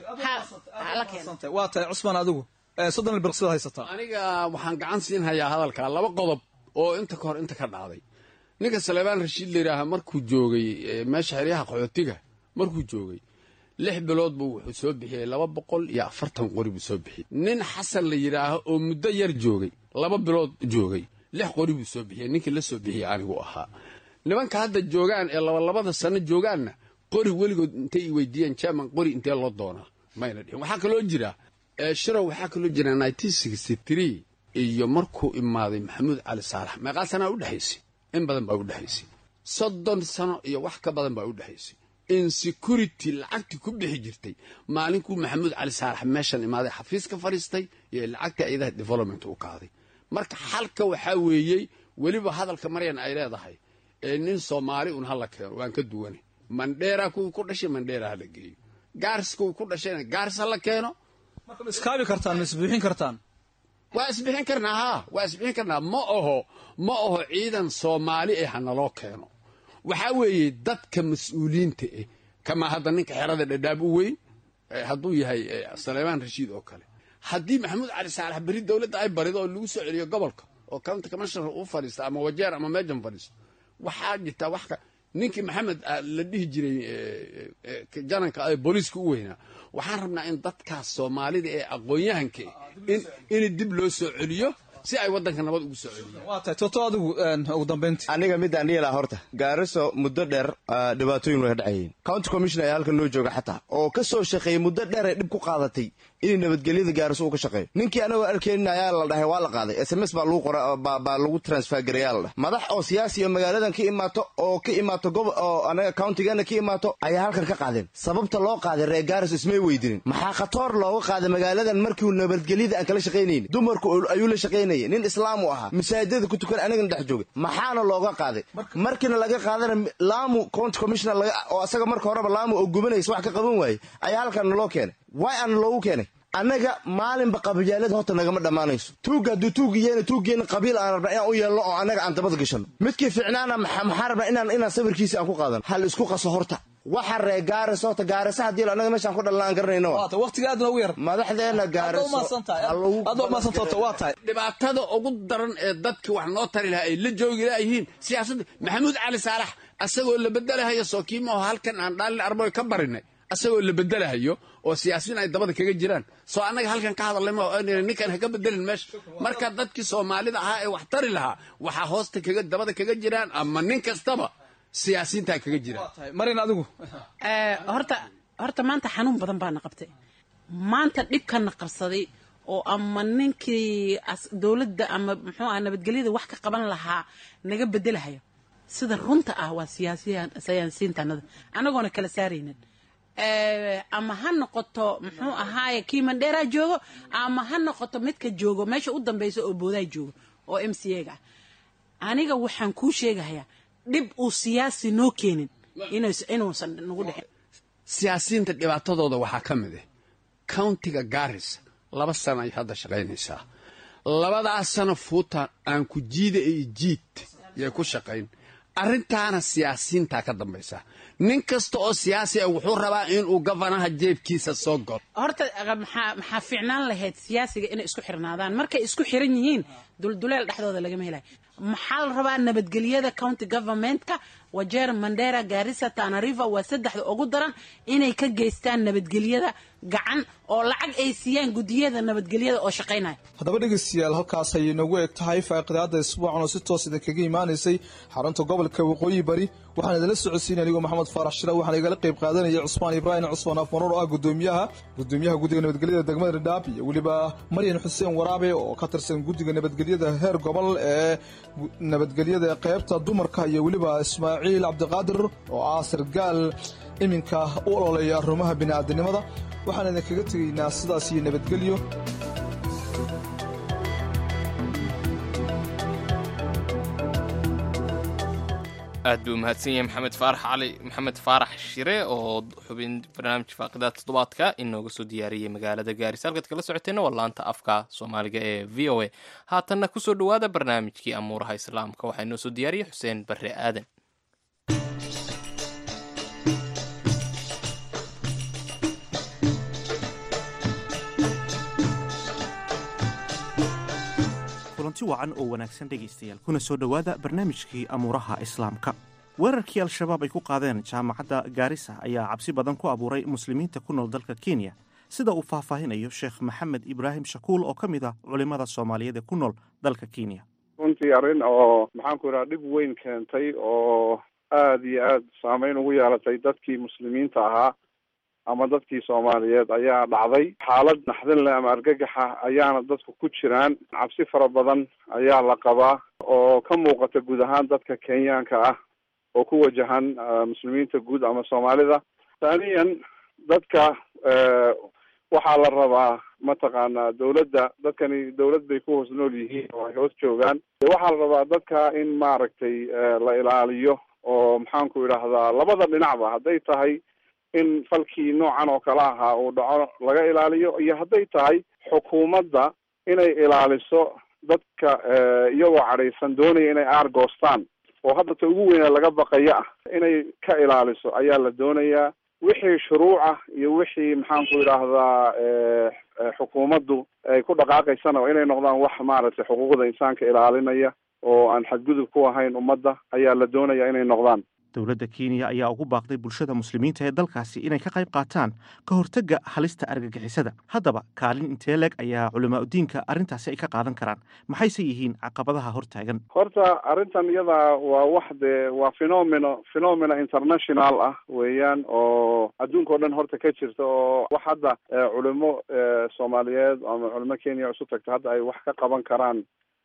ha la keenay waa tay Usmaan adigu soddon birqsiba haysata aniga waxaan gacan siin hayaa hadalka laba qodob oo inta ka hor inta ka dhacday ninka Suleiman Rashid leeyahay markuu joogay meesha xiriyaha qaxootiga markuu joogay lix bilood buu wuxuu soo bixiyay laba boqol iyo afartan qori buu soo bixiyay nin Xasan la yiraahdo oo muddo yar joogay laba bilood joogay lix qori buu soo bixiyay ninkii la soo bixiyay anigu ahaa nimanka hadda joogaan ee laba labada sano joogaanna qori weligood intay weydiiyeen chairman qori intee loo doonaa mayna dhigin waxa kale oo jira shirow waxaa kaloo jira nineteen sixty three iyo markuu imaaday maxamuud cali saalax meeqaa sanaa u dhexaysay in badan baa u dhexaysay soddon sano iyo wax ka badan baa u dhexaysay insecurity lacagtii ku bixi jirtay maalinkuu maxamuud cali saalax meeshan imaaday xafiis ka fadhiistay iyo lacagta ayadaha development u qaaday marka xalka waxaa weeyey weliba hadalka maryan ay leedahay ee nin soomaali un hala keeno waan ka duwanay mandheera kuwii ku dhashay mandheera hala geeyo gaars kuwii ku dhashayna gaars hala keeno marka ma iskaabi kartaan ma isbuuxin kartaan waa isbixin karnaa haa waa isbixin karnaa ma aho ma aho ciidan soomaali eh hanaloo keeno waxaa weeye dadka mas-uuliyiinta eh kamaa hadda ninka xerada dhadhaab u weyn hadduu yahay saleymaan rashiid oo kale haddii maxamuud cali saalax berri dowladda ay barido oo lagu soo celiyo gobolka oo county commissioner uu fadhiista ama wajeer ama meejan fadhiisto waxaa jirtaa wax ka ninkii maxamed la dhihi jiray jananka ee booliiska u weynaa waxaan rabnaa in dadkaas soomaalida ee aqoon-yahanka in in dib loo soo celiyo si ay waddanka nabad ugu soo celiyaan waa tahay toto adigu ugu dambeyntii aniga midaan dhihi lahaa horta gaariso muddo dheer dhibaatooyin way dhacayeen county commissioner ayaa halkan noo jooga xataa oo ka soo shaqeeyey muddo dheer ay dhib ku qaadatay inay nabadgelyada gaariso uu ka shaqeeyo ninkii anagoo arkaynin ayaa la dhahay waa la qaaday s m s baa lagu qora baa lagu transfer gareeyaa la dhahay madax oo siyaasi oo magaaladan ka imaato oo ka imaato gob oo anaga countigeena ka imaato ayaa halkan ka qaadeen sababta loo qaaday reer gaariso ismay weydinin maxaa khatoor looga qaaday magaaladan markii nabadgelyada aan kala shaqaynaynin dumarku ayuu la shaqaynayay nin islaam u ahaa masaajidada ku tukan anagana dhex joogay maxaana looga qaaday markiina laga qaadana laamu county commissioner oo asaga marka horeba laamu oo gubanaysa wax ka qaban waayey ayaa halkan naloo keenay way aan loogu keenay annaga maalinba qabiilada horta nagama dhammaanayso tuugga hadduu tuugiyeena tuuggeena qabiil aan rabna inaan u yeelno oo annaga aan dabada gashanno midkii ficnaana maxaa rabna inaan inaan sawirkiisa aan ku qaadano hal isku qaso horta waxa ree gaaris horta gaarisa haddii annaga meeshaan ku dhallaan garanayno waa tahay waqtiga aad noogu yar madaxdeena gaariso adoo ma santaa waa tahay dhibaatada ugu daran ee dadkii wax noo tari lahaa ay la joogi laayihiin siyaasadda maxamuud cali saalax asagoo la bedelahayo sookiimo oo halkan aan dhaalin arboy ka barinay asagoo la bedelahayo oo siyaasiyiin ay dabada kaga jiraan soo annaga halkan ka hadalnay ma ninkan ha ka bedelin meesha marka dadkii soomaalida ahaa ee wax tari lahaa waxaa hoosta kaga dabada kaga jiraan ama nin kastaba siyaasiyiintaa kaga jiraan marin adigu horta horta maanta xanuun badan baana qabtay maanta dhibkana qabsaday oo ama ninkii dowladda ama muxuu ah nabadgelyada wax ka qaban lahaa naga bedelahayo sida runta ah waa siyaasiyan siyaasiyiintanada anagoona kala saaraynin ama ha noqoto muxuu ahaaye kii mandheeraa joogo ama ha noqoto midka joogo meesha u dambaysa oo boodaa joogo oo m c a ga aniga waxaan kuu sheegahayaa dhib uu siyaasi noo keenin inuusan nagu dhexin siyaasiyiinta dhibaatadooda waxaa ka mid ah countiga garis laba sano ay hadda shaqaynaysaa labadaas sano fuuta aan ku jiida iyo jiid yay ku shaqayn arrintaana siyaasiyiintaa ka dambaysa nin kasta oo siyaasi ah wuxuu rabaa inuu gofanaha jeebkiisa soo galo horta maxaa maxaa fiicnaan lahayd siyaasiga inay isku xirnaadaan markay isku xiran yihiin dulduleel dhexdooda lagama helayo maxaa la rabaa nabadgelyada county governmentka wajeer mandheera gaarisa tana river waa saddexda ugu daran inay ka geystaan nabadgelyada gacan oo lacag ay siiyaan gudiyada nabadgelyada oo shaqaynaya haddaba dhegeystayaal halkaas ayay noogu eg tahay faaqidaada isbuucan oo si toos idin kaga imaanaysay xarunta gobolka waqooyi bari waxaan idinla socodsiinay anigoo maxamed faarax shira waxaan igala qayb qaadanaya cusmaan ibraahim cusmaan afmaroor oo ah gudoomiyaha gudoomiyaha guddiga nabadgelyada degmada dhadhaab iyo weliba maryan xuseen waraabe oo ka tirsan guddiga nabadgelyada heer gobol ee nabadgelyada qaybta dumarka iyo weliba ismaaciil cabdiqaadir oo ah sargaal iminka u ololeeya arrimaha bini'aadanimada waxaan idinkaga tegaynaa sidaas iyo nabadgelyo aad buu mahadsan yahay maxamed faarax cali maxamed faarax shire oo xubin barnaamij faaqidaad toddobaadka inooga soo diyaariyey magaalada gaarisa halkaad kala socoteenna waa laanta afka soomaaliga ee v o a haatanna kusoo dhowaada barnaamijkii amuuraha islaamka waxaa inoo soo diyaariyey xuseen barre aadan kulanti wacan oo wanaagsan dhegaystayaal kuna soo dhowaada barnaamijkii amuuraha islaamka weerarkii al-shabaab ay ku qaadeen jaamacadda gaarisa ayaa cabsi badan ku abuuray muslimiinta ku nool dalka kenya sida uu faahfaahinayo sheekh maxamed ibraahim shakuul oo ka mid ah culimmada soomaaliyeed ee ku nool dalka kenya runtii arrin oo maxaanku idhaha dhib weyn keentay oo aada iyo aada saameyn ugu yeelatay dadkii muslimiinta ahaa ama dadkii soomaaliyeed ayaa dhacday. xaalad naxdin leh ama argagaxa ayaana dadku ku jiraan. cabsi fara badan ayaa la qabaa oo ka muuqata guud ahaan dadka kenyaanka ah oo ku wajahan muslimiinta guud ama soomaalida. taaniyan dadka waxaa la rabaa mataqaanaa dawladda, dadkani dawlad bay ku hoos nool yihiin oo ay hoos joogaan. waxaa la rabaa dadka in maaragtay la ilaaliyo oo maxaanku idhaahdaa labada dhinacba, hadday tahay in falkii noocan oo kale ahaa uu dhaco laga ilaaliyo, iyo hadday tahay xukuumadda inay ilaaliso dadka iyagoo cadhaysan doonaya inay aargoostaan oo hadda ta ugu weyna laga baqaya ah inay ka ilaaliso ayaa la doonayaa. wixii shuruucah iyo wixii maxaanku idhaahdaa xukuumaddu ay ku dhaqaaqaysana inay noqdaan wax maaragtay xuquuqda insaanka ilaalinaya oo aan xadgudub ku ahayn ummadda ayaa la doonaya inay noqdaan. dowladda kenya ayaa ugu baaqday bulshada muslimiinta ee dalkaasi inay ka qayb qaataan ka hortagga halista argagixisada. haddaba kaalin intee leeg ayaa culamaa udiinka arrintaasi ay ka qaadan karaan? maxayse yihiin caqabadaha hortaagan? horta arrintan iyada waa wax dee waa phenomeno phenomena international ah weeyaan oo adduunka o dhan horta ka jirta, oo wax hadda culimo soomaaliyeed ama culimo kenya isu tagta hadda ay wax ka qaban karaan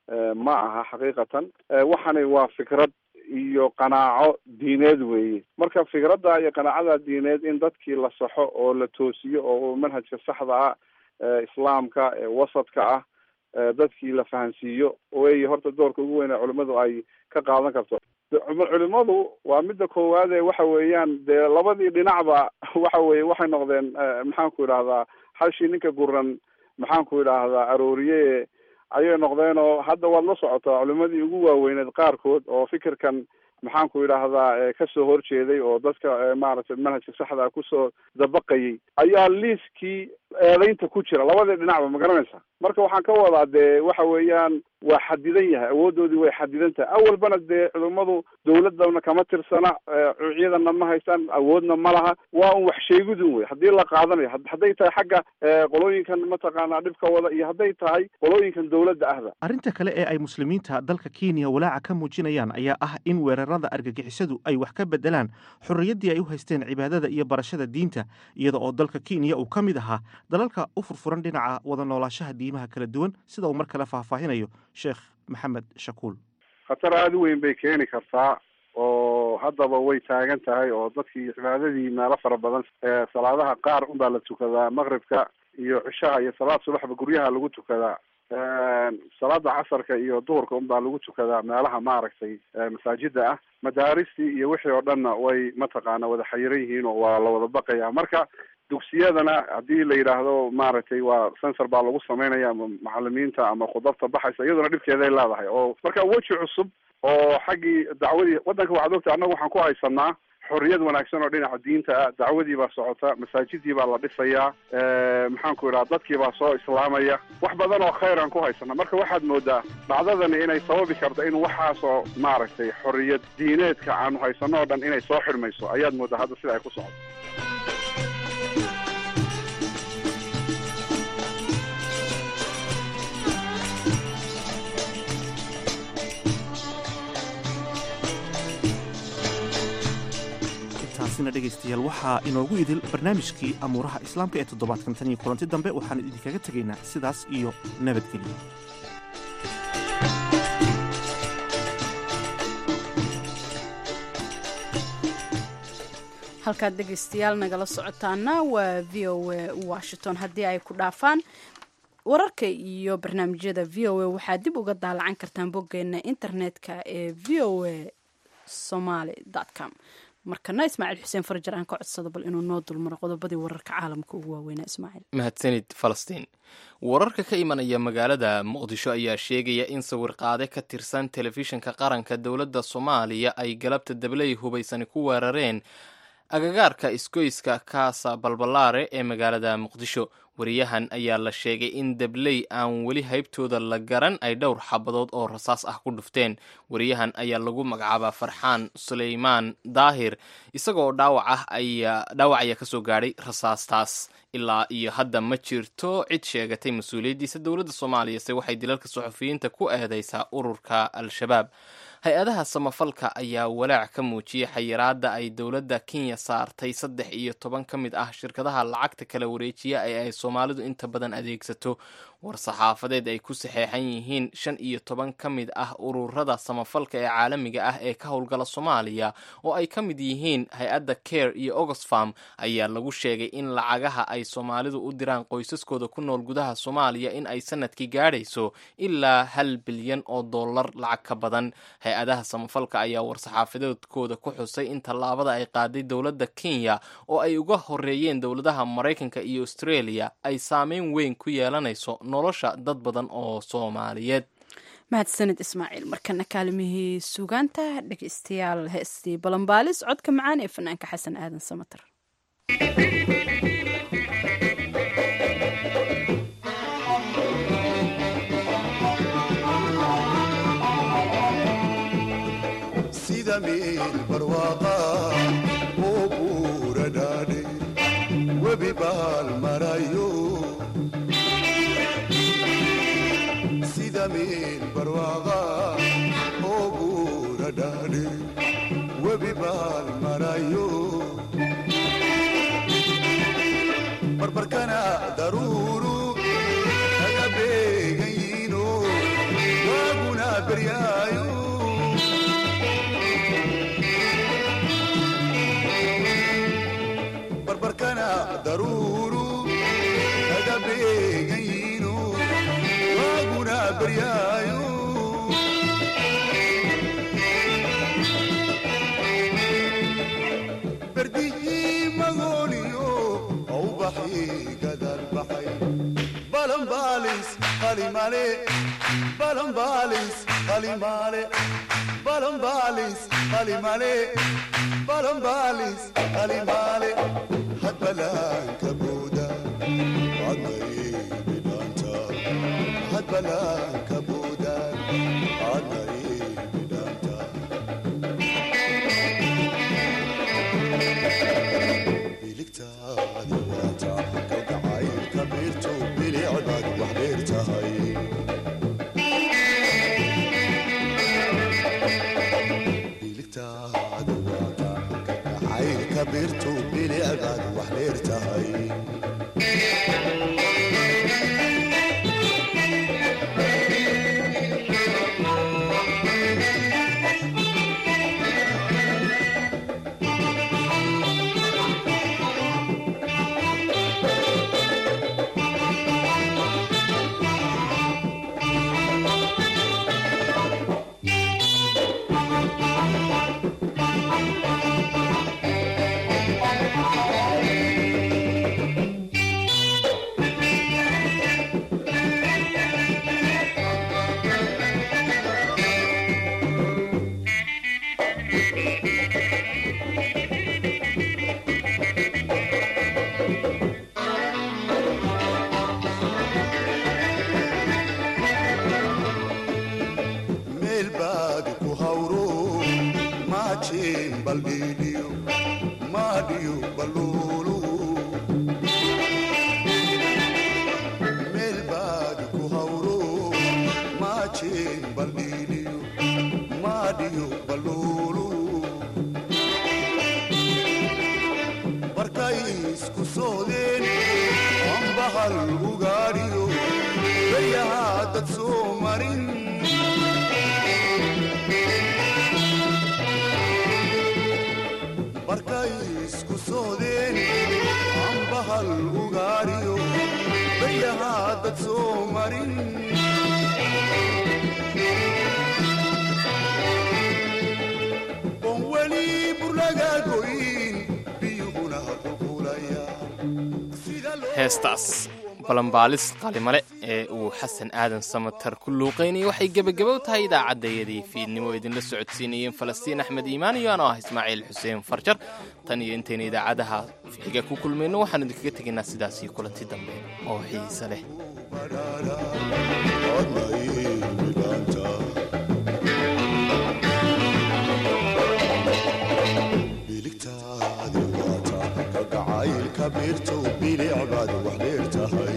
ma aha xaqiiqatan. waxani waa fikrad iyo qanaaco diineed weeye. marka fikradda iyo qanaacada diineed in dadkii la saxo oo la toosiyo oo manhajka saxda ah islaamka ee wasadka ah dadkii la fahansiiyo wey horta doorka ugu weyn ee culimadu ay ka qaadan karto. culimadu waa midda koowaad ee waxa weeyaan dee labadii dhinacba waxa weye waxay noqdeen maxaanku idhahdaa halshii ninka guran maxaanku idhaahdaa arooriye ayay noqdeen oo hadda waad la socotaa culimadii ugu waaweyneed qaarkood oo fikirkan maxaanku idhaahdaa kasoo horjeeday oo dadka maaragtay manhajka saxda kusoo dabaqayay ayaa liiskii eedeynta ku jira labadii dhinacba, ma garanaysa. marka waxaan ka wadaa dee waxa weeyaan waa xadidan yahay, awoodoodii way xadidan tahay. awalbana dee culimadu dawladana kama tirsana, ciidana ma haystaan, awoodna ma laha, waa un wax sheegidun wey haddii la qaadanayo. hadday tahay xagga qolooyinkan mataqaanaa dhibka wada iyo hadday tahay qolooyinkan dawladda ahda. arrinta kale ee ay muslimiinta dalka kenya walaaca ka muujinayaan ayaa ah in weerarada argagixisadu ay wax ka bedelaan xorriyaddii ay u haysteen cibaadada iyo barashada diinta, iyada oo dalka kenya uu ka mid ahaa dalalka u furfuran dhinaca wada noolaashaha diimaha kala duwan, sida uu mar kale faahfaahinayo sheekh maxamed shakuul. khatar aada u weyn bay keeni kartaa oo haddaba way taagan tahay oo dadkii cibaadadii meelo fara badan salaadaha qaar unbaa la tukadaa, maqribka iyo cishaha iyo salaad subaxba guryaha lagu tukadaa, salaada casarka iyo duhurka unbaa lagu tukadaa meelaha maaragtay masaajida ah. madaaristii iyo wixii oo dhanna way mataqaana wada xayiran yihiin oo waa la wada baqaya. marka dugsiyadana haddii la yidhaahdo maaragtay waa sensor baa lagu sameynaya ama macalimiinta ama khudabta baxaysa, iyaduna dhibkeeday leedahay. oo marka weji cusub oo xaggii dacwadii waddanka waxaad ogta annaga waxaan ku haysanaa xorriyad wanaagsan oo dhinaca diinta ah. dacwadii baa socota, masaajidii baa la dhisayaa, maxaanku idhaha dadkii baa soo islaamaya, wax badan oo khayr aan ku haysana. marka waxaad moodaa dhacdadani inay sababi karto in waxaasoo maaragtay xorriyad diineedka aanu haysano o dhan inay soo xirmayso, ayaad moodaa hadda sida ay ku socoto. dhegeystayaal waxaa inoogu idil barnaamijkii amuuraha islaamka ee toddobaadkan. tan iyo kulanti dambe waxaan idinkaga tegaynaa sidaas iyo nabadgelyo. halkaad dhegeystayaal nagala socotaana waa v o a washington. haddii ay ku dhaafaan wararka iyo barnaamijyada v o a waxaad dib uga daalacan kartaan boggeena internetka ee v o a somaly dot com. markana ismaaciil xuseen farjar aan ka codsado bal inuu noo dulmaro qodobadii wararka caalamka ugu waaweynaa. ismaaciil. mahadsanid falastiin. wararka ka imanaya magaalada muqdisho ayaa sheegaya in sawir qaade ka tirsan telefishinka qaranka dowladda soomaaliya ay galabta dabley hubaysani ku weerareen agagaarka isgoyska kaasa balbalaare ee magaalada muqdisho. wariyahan ayaa la sheegay in dabley aan weli haybtooda la garan ay dhowr xabadood oo rasaas ah ku dhufteen. wariyahan ayaa lagu magacaabaa farxaan suleymaan daahir, isagoo dhaawac ah ayaa dhaawac ayaa kasoo gaadhay rasaastaas. ilaa iyo hadda ma jirto cid sheegatay mas-uuliyaddiisa. dowladda soomaaliya se waxay dilalka suxufiyiinta ku eedeysaa ururka al-shabaab. hay-adaha samafalka ayaa walaac ka muujiyey xayiraadda ay dowladda kenya saartay saddex iyo toban ka mid ah shirkadaha lacagta kala wareejiya ee ay soomaalidu inta badan adeegsato war-saxaafadeed ay ku saxeexan yihiin shan iyo toban ka mid ah ururada samafalka ee caalamiga ah ee ka howlgala soomaaliya oo ay ka mid yihiin hay-adda care iyo oxfam ayaa lagu sheegay in lacagaha ay soomaalidu u diraan qoysaskooda ku nool gudaha soomaaliya in ay sanadkii gaadhayso ilaa hal bilyan oo dollar lacag ka badan. hay-adaha samafalka ayaa war-saxaafadeedkooda ku xusay in tallaabada ay qaaday dowladda kenya oo ay uga horeeyeen dowladaha maraykanka iyo australia ay saameyn weyn ku yeelanayso nolosha dad badan oo soomaaliyeed. mahadsanid ismaaciil. markana kaalimihii sugaanta dhegeystayaal heestii balanbaalis codka macaan ee fanaanka xasan aadan samatar. sida meel barwaaqa oo buuradhaadhe webi baal marayo meel barwaaqa oo buuradhaadhe webi baal marayo barbarkana daruuru kaga beegayiino waaguna beryaayo barbarkana daruuru kaga beegayiino waaguna beryaayo berdihii magooliyo awbaxii gadal baxay balanbaalis qalimale balanbaalis qalimale balanbaalis qalimale balanbaalis qalimale hadbalaanka booda cadnay bidhaanta hadbalaanka booda cadnay bidhaanta biligtaada waata kalgacaylka beerto bilicdaad wax dheer tahay biligtaada waata kalgacaylka beerto bilicdaad wax dheer tahay heestaas balanbaalis qalimale ee uu xasan aadan samatar ku luuqaynayay waxay gebagabow tahay idaacaddayadii fiidnimo idinla socodsiinayeen falastiin axmed iimaan iyo anoo ah ismaaciil xuseen farjar tan iyo intayna idaacadaha xiga ku kulmayno waxaan idinkaga tegaynaa sidaasii kulanti dambe oo xiise leh beerto bilicdaad wax dheer tahay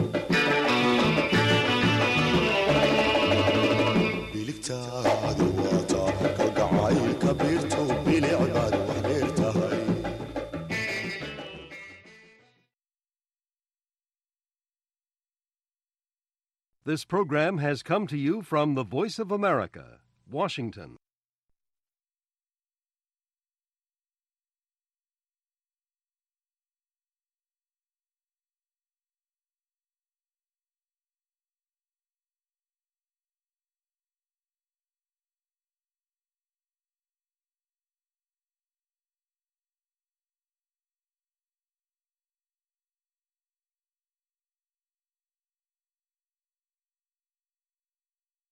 biligtaada This program has come to you from the Voice of America, Washington.